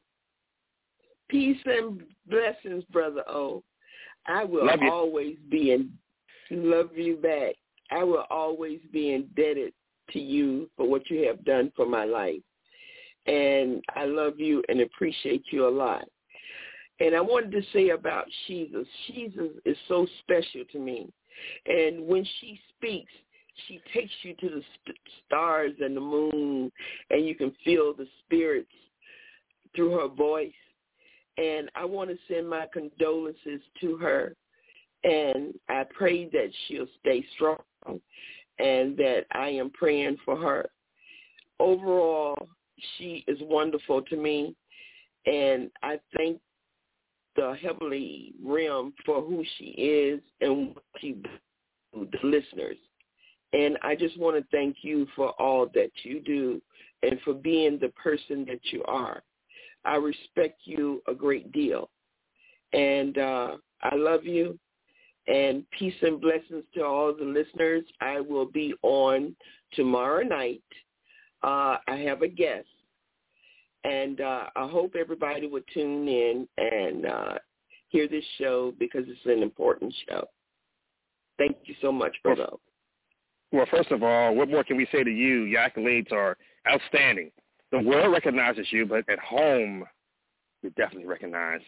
Peace and blessings, Brother O. I will always be love you back. I will always be indebted to you for what you have done for my life. And I love you and appreciate you a lot. And I wanted to say about Jesus. Jesus is so special to me. And when she speaks, she takes you to the stars and the moon, and you can feel the spirits through her voice. And I want to send my condolences to her. And I pray that she'll stay strong and that I am praying for her. Overall, she is wonderful to me. And I thank the heavenly realm for who she is and what she does to the listeners. And I just want to thank you for all that you do and for being the person that you are. I respect you a great deal. And I love you. And peace and blessings to all the listeners. I will be on tomorrow night. I have a guest. And I hope everybody would tune in and hear this show because it's an important show. Thank you so much, brother. Well, first of all, what more can we say to you? Your accolades are outstanding. The world recognizes you, but at home, you're definitely recognized.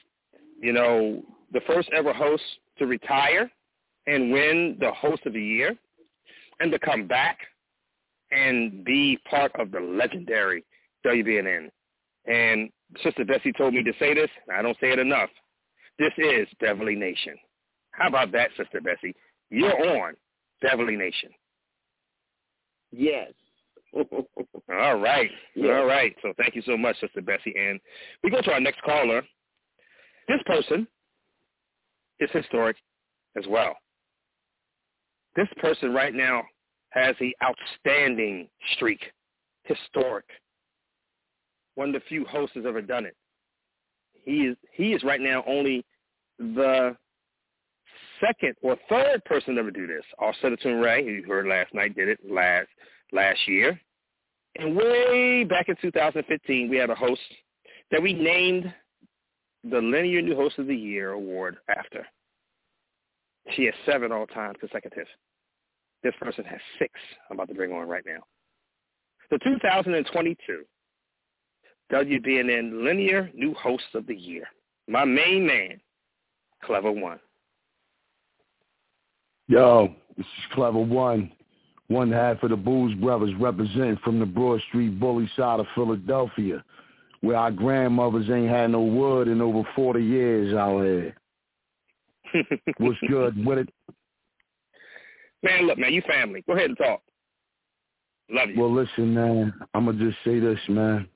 The first ever host to retire and win the Host of the Year and to come back and be part of the legendary WBNN. And Sister Bessie told me to say this, and I don't say it enough. This is Beverly Nation. How about that, Sister Bessie? You're on Beverly Nation. Yes. All right. Yes. All right. So thank you so much, Sister Bessie. And we go to our next caller. This person is historic as well. This person right now has the outstanding streak. Historic. One of the few hosts has ever done it. He is right now only the second or third person to ever do this. Our Senator Ray, who you heard last night, did it last year. And way back in 2015, we had a host that we named the Linear New Host of the Year award after. She has 7 all-time consecutive. This person has 6 I'm about to bring on right now. The 2022 WBNN Linear New Host of the Year. My main man, Clever One. Yo, this is Clever One. One half of the Booze Brothers representing from the Broad Street bully side of Philadelphia, where our grandmothers ain't had no wood in over 40 years out here. What's good with it? Man, look, man, you family. Go ahead and talk. Love you. Well, listen, man, I'm going to just say this, man.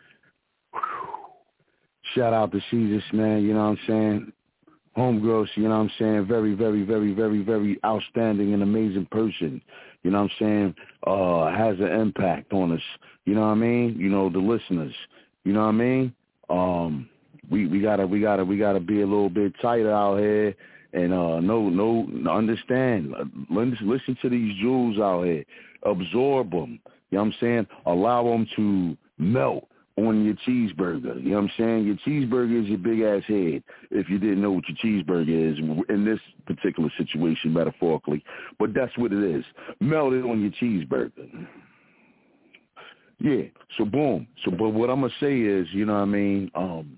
Shout out to Jesus, man, you know what I'm saying? Homegirls, you know what I'm saying? Very, very, very, very, very outstanding and amazing person. You know what I'm saying? Has an impact on us. You know what I mean? You know, the listeners. You know what I mean? We gotta be a little bit tighter out here and understand. Listen to these jewels out here. Absorb them. You know what I'm saying? Allow them to melt on your cheeseburger. You know what I'm saying? Your cheeseburger is your big-ass head, if you didn't know what your cheeseburger is in this particular situation, metaphorically. But that's what it is. Melt it on your cheeseburger. Yeah, so boom. But what I'm going to say is, you know what I mean,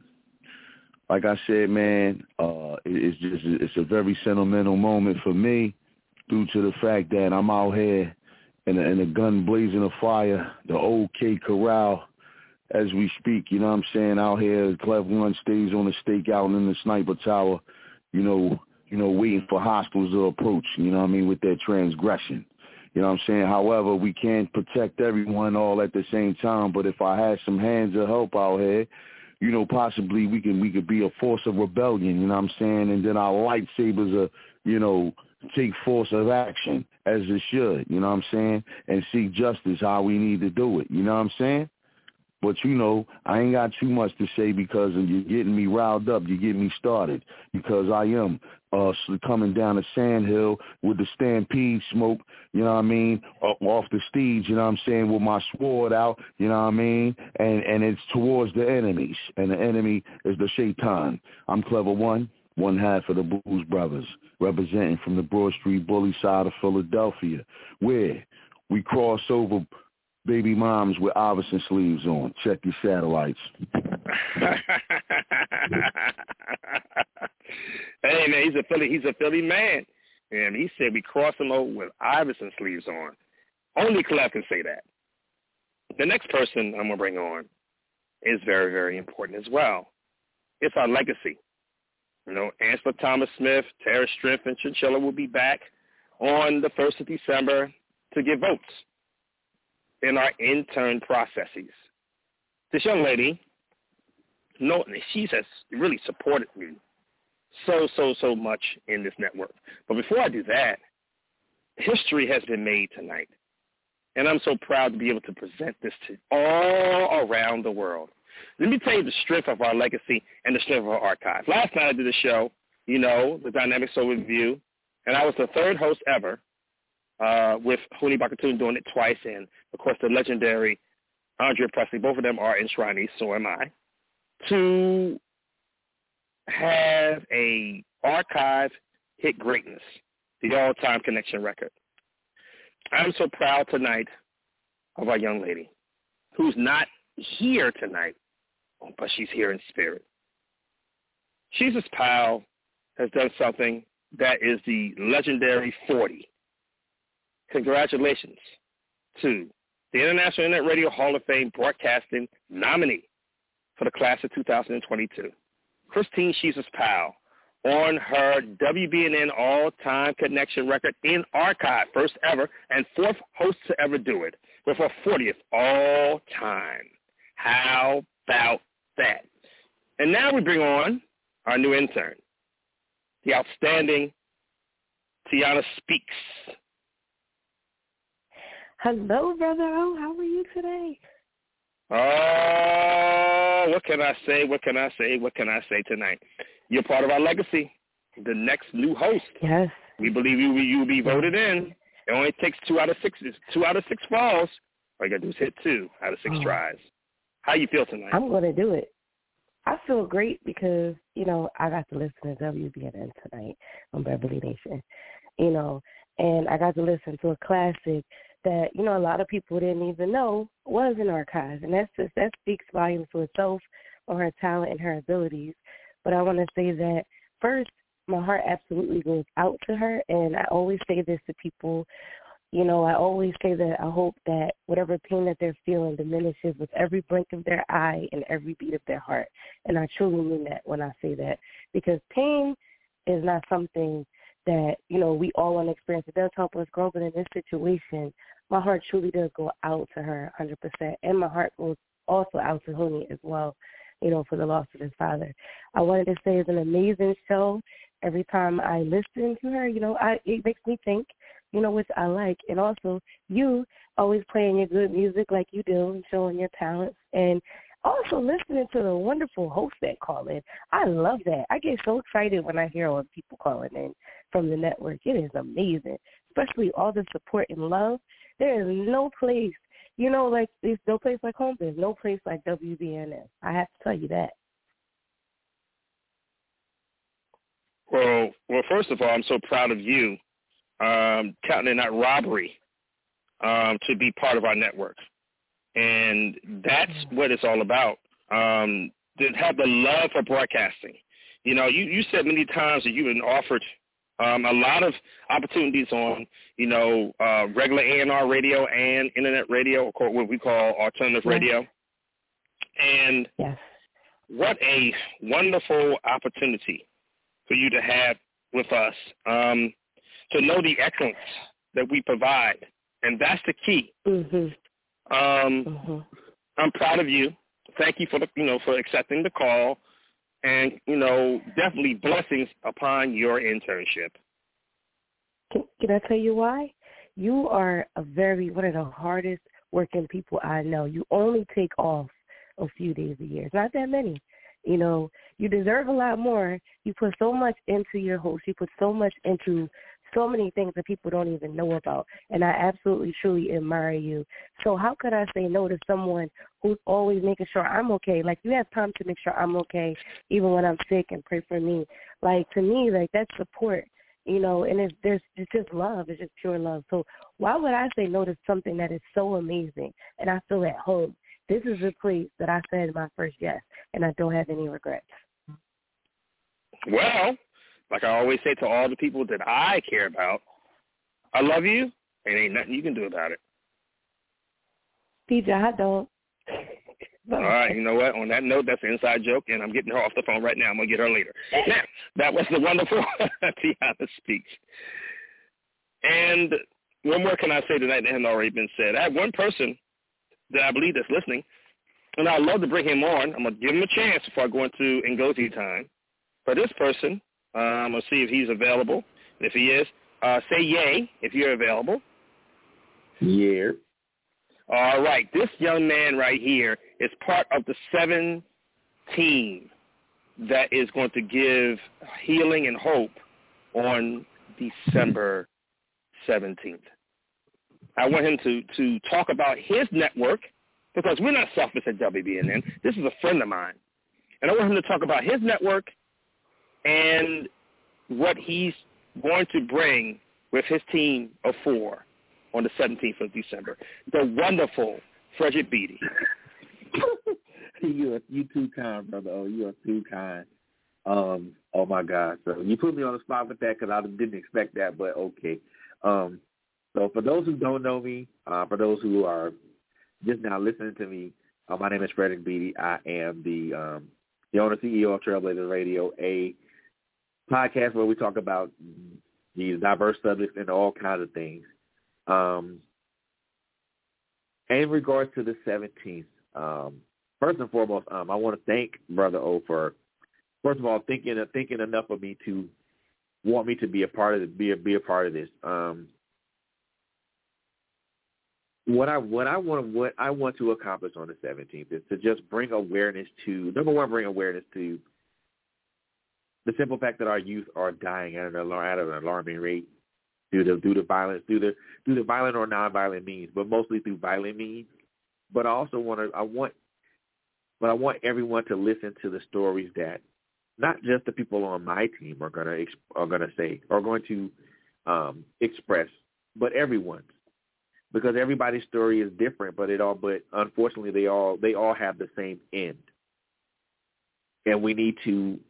like I said, man, it's a very sentimental moment for me due to the fact that I'm out here in a gun blazing a fire, the old K Corral, as we speak, you know what I'm saying, out here, Clever One stays on the stakeout in the sniper tower, you know, waiting for hostiles to approach, you know what I mean, with their transgression. You know what I'm saying? However, we can't protect everyone all at the same time, but if I had some hands of help out here, you know, possibly we could be a force of rebellion, you know what I'm saying? And then our lightsabers are, you know, take force of action as it should, you know what I'm saying? And seek justice how we need to do it, you know what I'm saying? But, you know, I ain't got too much to say because you're getting me riled up. You're getting me started because I am coming down the sandhill with the stampede smoke, you know what I mean, off the stage, you know what I'm saying, with my sword out, you know what I mean, and it's towards the enemies, and the enemy is the Shaitan. I'm Clever One half of the Booze Brothers, representing from the Broad Street bully side of Philadelphia, where we cross over baby moms with Iverson sleeves on. Check your satellites. Hey, man, he's a Philly man. And he said we cross him over with Iverson sleeves on. Only Clef can say that. The next person I'm going to bring on is very, very important as well. It's our legacy. You know, Angela Thomas Smith, Tara Striff, and Chinchilla will be back on the 1st of December to give votes in our intern processes. This young lady, she has really supported me so much in this network. But before I do that, history has been made tonight. And I'm so proud to be able to present this to all around the world. Let me tell you the strength of our legacy and the strength of our archive. Last night I did a show, you know, the Dynamic Soul Review, and I was the 3rd host ever with Huni Bakatoon doing it twice, and, of course, the legendary Andrea Presley. Both of them are enshrinees, so am I, to have a archive hit greatness, the all-time connection record. I'm so proud tonight of our young lady who's not here tonight, but she's here in spirit. Jesus Powell has done something that is the legendary 40. Congratulations to the International Internet Radio Hall of Fame Broadcasting nominee for the class of 2022, Christine Jesus Powell, on her WBNN all-time connection record in archive, first ever and 4th host to ever do it, with her 40th all-time. How about that? And now we bring on our new intern, the outstanding Tiana Speaks. Hello, Brother O. How are you today? Oh, what can I say? What can I say tonight? You're part of our legacy, the next new host. Yes. We believe you will be voted in. It only takes 2 out of 6 falls All you got to do is hit 2 out of 6 tries. How you feel tonight? I'm going to do it. I feel great because, I got to listen to WBNN tonight on Beverly Nation, and I got to listen to a classic that, a lot of people didn't even know was in archives. And that speaks volumes to itself on her talent and her abilities. But I want to say that, first, my heart absolutely goes out to her, and I always say this to people. I always say that I hope that whatever pain that they're feeling diminishes with every blink of their eye and every beat of their heart. And I truly mean that when I say that, because pain is not something that, we all want to experience. It does help us grow, but in this situation, my heart truly does go out to her 100%. And my heart goes also out to Huni as well, for the loss of his father. I wanted to say it's an amazing show. Every time I listen to her, it makes me think, which I like. And also, you always playing your good music like you do and showing your talents. And also listening to the wonderful hosts that call in. I love that. I get so excited when I hear all the people calling in from the network. It is amazing, especially all the support and love. There is no place, there's no place like home. There's no place like WBNN. I have to tell you that. Well, first of all, I'm so proud of you counting it not robbery to be part of our network. And that's what it's all about, to have the love for broadcasting. You said many times that you've been offered a lot of opportunities on, regular A&R radio and internet radio, or what we call alternative radio. And what a wonderful opportunity for you to have with us, to know the excellence that we provide. And that's the key. I'm proud of you. Thank you for for accepting the call, and definitely blessings upon your internship. Can I tell you why? You are one of the hardest working people I know. You only take off a few days a year. It's not that many. You deserve a lot more. You put so much into your host. You put so much into so many things that people don't even know about. And I absolutely, truly admire you. So how could I say no to someone who's always making sure I'm okay? Like, you have time to make sure I'm okay, even when I'm sick, and pray for me. Like, to me, that's support, and it's just love. It's just pure love. So why would I say no to something that is so amazing and I feel at home? This is a place that I said my first yes, and I don't have any regrets. Well, like I always say to all the people that I care about, I love you, and ain't nothing you can do about it. PJ, I don't. All right, you know what? On that note, that's an inside joke, and I'm getting her off the phone right now. I'm going to get her later. Now, that was the wonderful Tiana Speaks. And what more can I say tonight that hasn't already been said? I have one person that I believe that's listening, and I'd love to bring him on. I'm going to give him a chance before I go into Ngozi time. For this person, I'm going to see if he's available. And if he is, say yay if you're available. Yeah. All right. This young man right here is part of the 7 team that is going to give healing and hope on December 17th. I want him to talk about his network, because we're not selfish at WBNN. This is a friend of mine. And I want him to talk about his network and what he's going to bring with his team of 4 on the 17th of December. The wonderful Frederick Beatty. You too kind, brother. Oh, you are too kind. Oh, my God. So you put me on the spot with that because I didn't expect that, but okay. So for those who don't know me, for those who are just now listening to me, my name is Frederick Beatty. I am the owner CEO of Trailblazer Radio, a podcast where we talk about these diverse subjects and all kinds of things. In regards to the 17th, first and foremost, I want to thank Brother O for, first of all, thinking enough of me to want me to be a part of be a part of this. What I want to accomplish on the 17th is to just bring awareness to, number one, bring awareness to the simple fact that our youth are dying at an alarming rate. through the violence, through the violent or nonviolent means, but mostly through violent means. But I also want everyone to listen to the stories that not just the people on my team are going to express, but everyone's, because everybody's story is different. But unfortunately they all have the same end, and we need to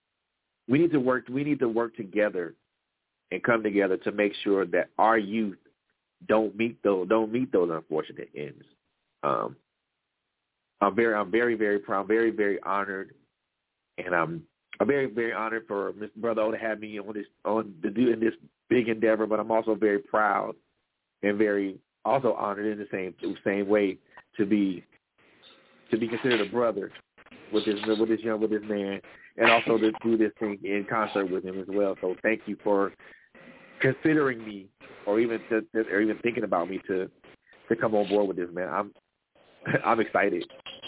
work together and come together to make sure that our youth don't meet those unfortunate ends. I'm very, very proud, very, very honored, and I'm very, very honored for Mr. Brother O to have me in this big endeavor. But I'm also very proud and very also honored in the same way to be considered a brother with this man, and also to do this thing in concert with him as well. So thank you for considering me, or even thinking about me to come on board with this, man. I'm excited.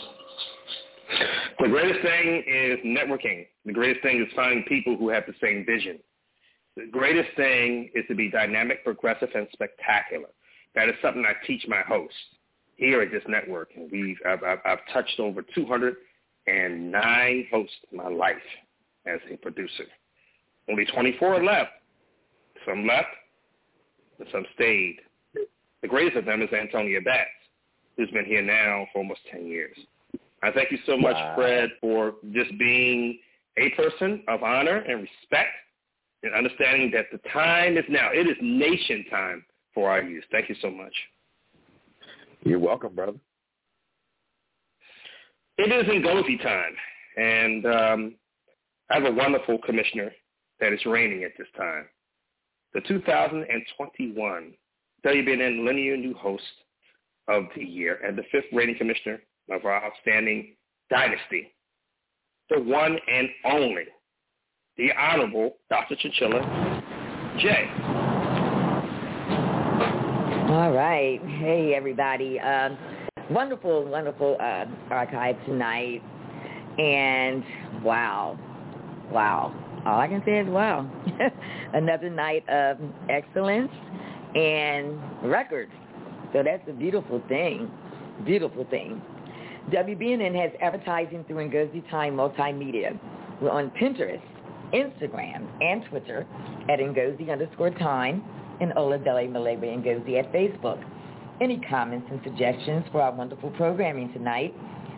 The greatest thing is networking. The greatest thing is finding people who have the same vision. The greatest thing is to be dynamic, progressive, and spectacular. That is something I teach my hosts here at this network. And I've touched over 209 hosts in my life as a producer. Only 24 left. Some left, and some stayed. The greatest of them is Antonia Batts, who's been here now for almost 10 years. I thank you so much, Fred, for just being a person of honor and respect and understanding that the time is now. It is nation time for our youth. Thank you so much. You're welcome, brother. It is Ngozi time, and I have a wonderful commissioner that is reigning at this time. The 2021 WBNN Linear New Host of the Year and the 5th rating commissioner of our outstanding dynasty, the one and only, the Honorable Dr. Chinchilla J. All right. Hey, everybody. Wonderful archive tonight. And wow. All I can say is wow. Another night of excellence and records. So that's a beautiful thing. WBNN has advertising through Ngozi Time Multimedia. We're on Pinterest, Instagram, and Twitter at Ngozi_Time and Oladele Malewe Ngozi at Facebook. Any comments and suggestions for our wonderful programming tonight?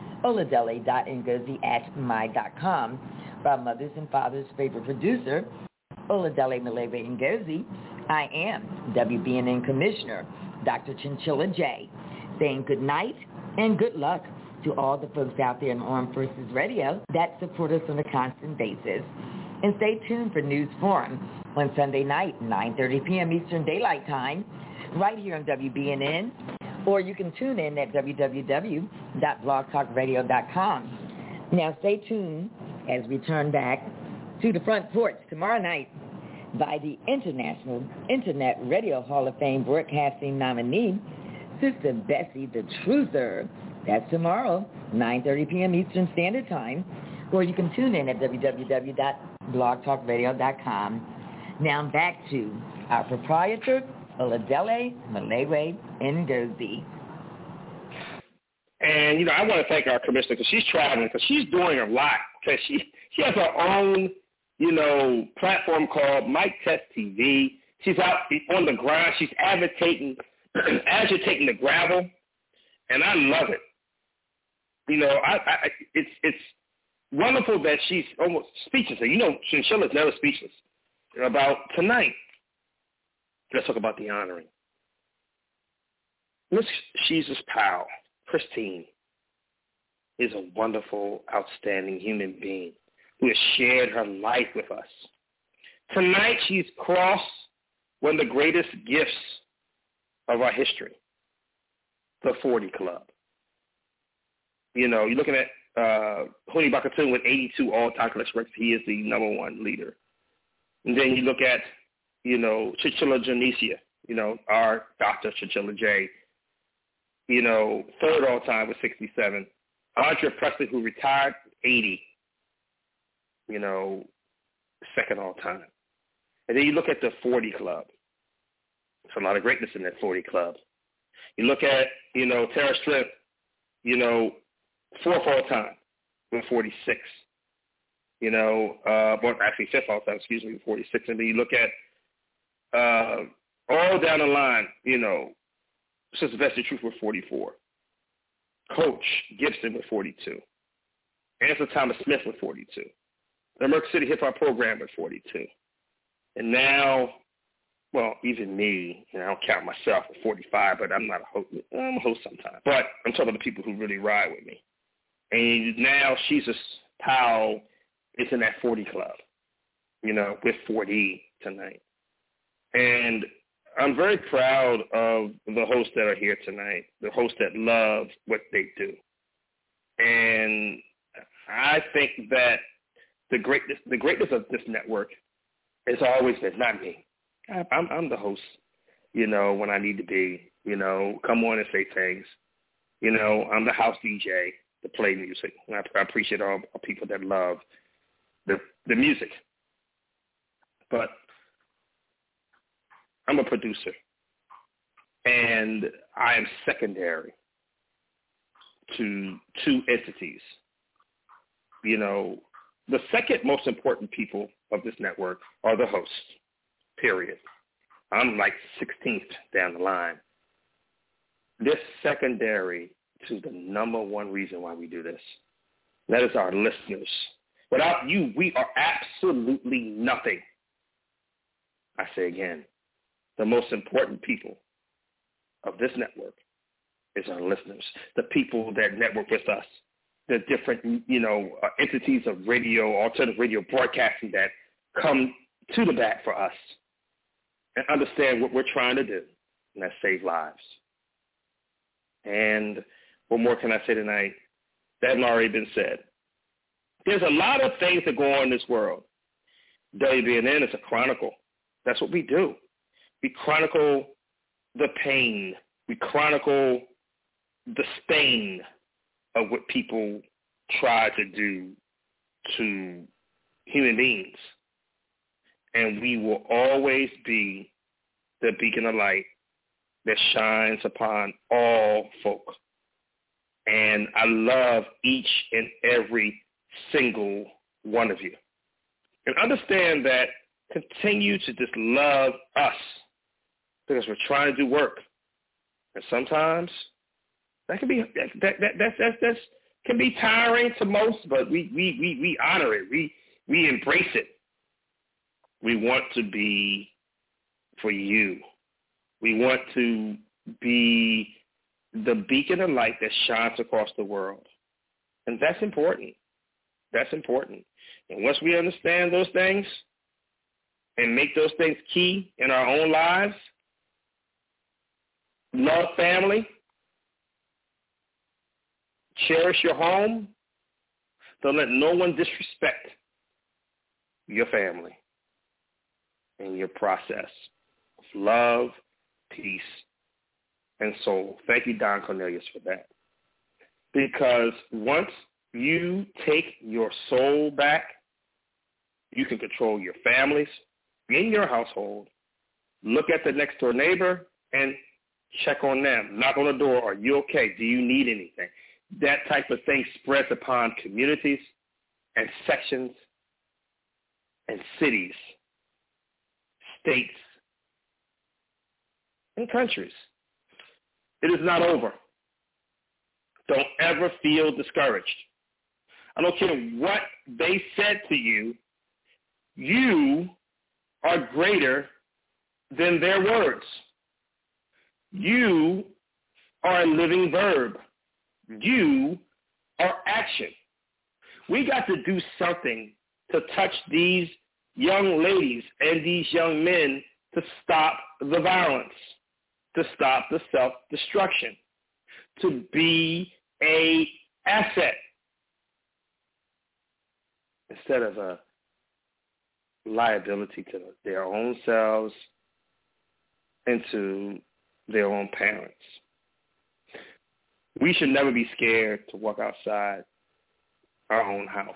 Oladele.ngozi@my.com. For our mother's and father's favorite producer, Oladele Malewe Ngozi, I am WBNN Commissioner Dr. Chinchilla J, saying good night and good luck to all the folks out there in Armed Forces Radio that support us on a constant basis. And stay tuned for News Forum on Sunday night, 9:30 p.m. Eastern Daylight Time, right here on WBNN, or you can tune in at www.blogtalkradio.com. Now stay tuned as we turn back to the front porch tomorrow night by the International Internet Radio Hall of Fame broadcasting nominee, Sister Bessie the Truther. That's tomorrow, 9:30 p.m. Eastern Standard Time, or you can tune in at www.blogtalkradio.com. Now back to our proprietor, Oladele Malewe Ngozi. And, I want to thank our commissioner because she's traveling, because she's doing a lot. Because she has her own, platform called Mic Test TV. She's out on the ground. She's agitating the gravel, and I love it. It's wonderful that she's almost speechless. Chinchilla's never speechless about tonight. Let's talk about the honoring. Miss Jesus Powell, Christine, is a wonderful, outstanding human being who has shared her life with us. Tonight, she's crossed one of the greatest gifts of our history, the 40 Club. You're looking at Huni Bakatoon with 82 all-time collection records. He is the number one leader. And then you look at, Chinchilla Janicia, our Dr. Chinchilla J, third all-time with 67. Audra Presley, who retired, 80, second all-time. And then you look at the 40 Club. There's a lot of greatness in that 40 club. You look at, Tara Strip, 4th all time with 46. Well, actually 5th all time, with 46. And then you look at all down the line, Sister Bessie Truth with 44. Coach Gibson with 42. Ansel Thomas Smith with 42. The Merc City Hip Hop Program with 42. And now, well, even me, I don't count myself at 45, but I'm not a host. I'm a host sometimes. But I'm talking about the people who really ride with me. And now Jesus Powell is in that 40 club, with 40 tonight. And I'm very proud of the hosts that are here tonight, the hosts that love what they do. And I think that the greatness of this network has always been not me. I'm the host, when I need to be, come on and say things. I'm the house DJ to play music. And I appreciate all people that love the music. But I'm a producer, and I am secondary to two entities. The second most important people of this network are the hosts, period. I'm like 16th down the line. This secondary to the number one reason why we do this. That is our listeners. Without you, we are absolutely nothing. I say again, the most important people of this network is our listeners, the people that network with us, the different, entities of radio, alternative radio broadcasting that come to the bat for us and understand what we're trying to do, and that's save lives. And what more can I say tonight? That has already been said. There's a lot of things that go on in this world. WBNN is a chronicle. That's what we do. We chronicle the pain. We chronicle the stain of what people try to do to human beings. And we will always be the beacon of light that shines upon all folk. And I love each and every single one of you. And understand that continue to just love us because we're trying to do work. And sometimes that can be that's can be tiring to most, but we honor it. We embrace it. We want to be for you. We want to be the beacon of light that shines across the world. And that's important. That's important. And once we understand those things and make those things key in our own lives, love family, cherish your home, don't let no one disrespect your family and your process of love, peace, and soul. Thank you, Don Cornelius, for that. Because once you take your soul back, you can control your families in your household. Look at the next door neighbor and check on them. Knock on the door. Are you okay? Do you need anything? That type of thing spreads upon communities and sections and cities, states, and countries. It is not over. Don't ever feel discouraged. I don't care what they said to you. You are greater than their words. You are a living verb. You are action. We got to do something to touch these young ladies and these young men to stop the violence, to stop the self-destruction, to be an asset instead of a liability to their own selves and to their own parents. We should never be scared to walk outside our own house.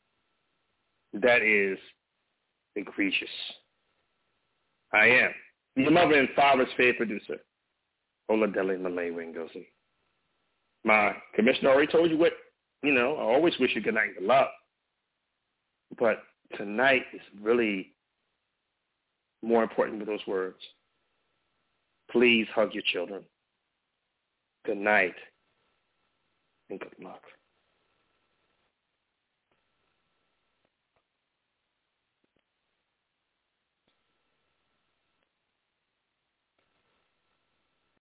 That is egregious. I am. Your mother and father's favorite producer, Oladele Malewa Ngozi. My commissioner already told you what, I always wish you good night and good luck. But tonight is really more important than those words. Please hug your children. Good night and good luck.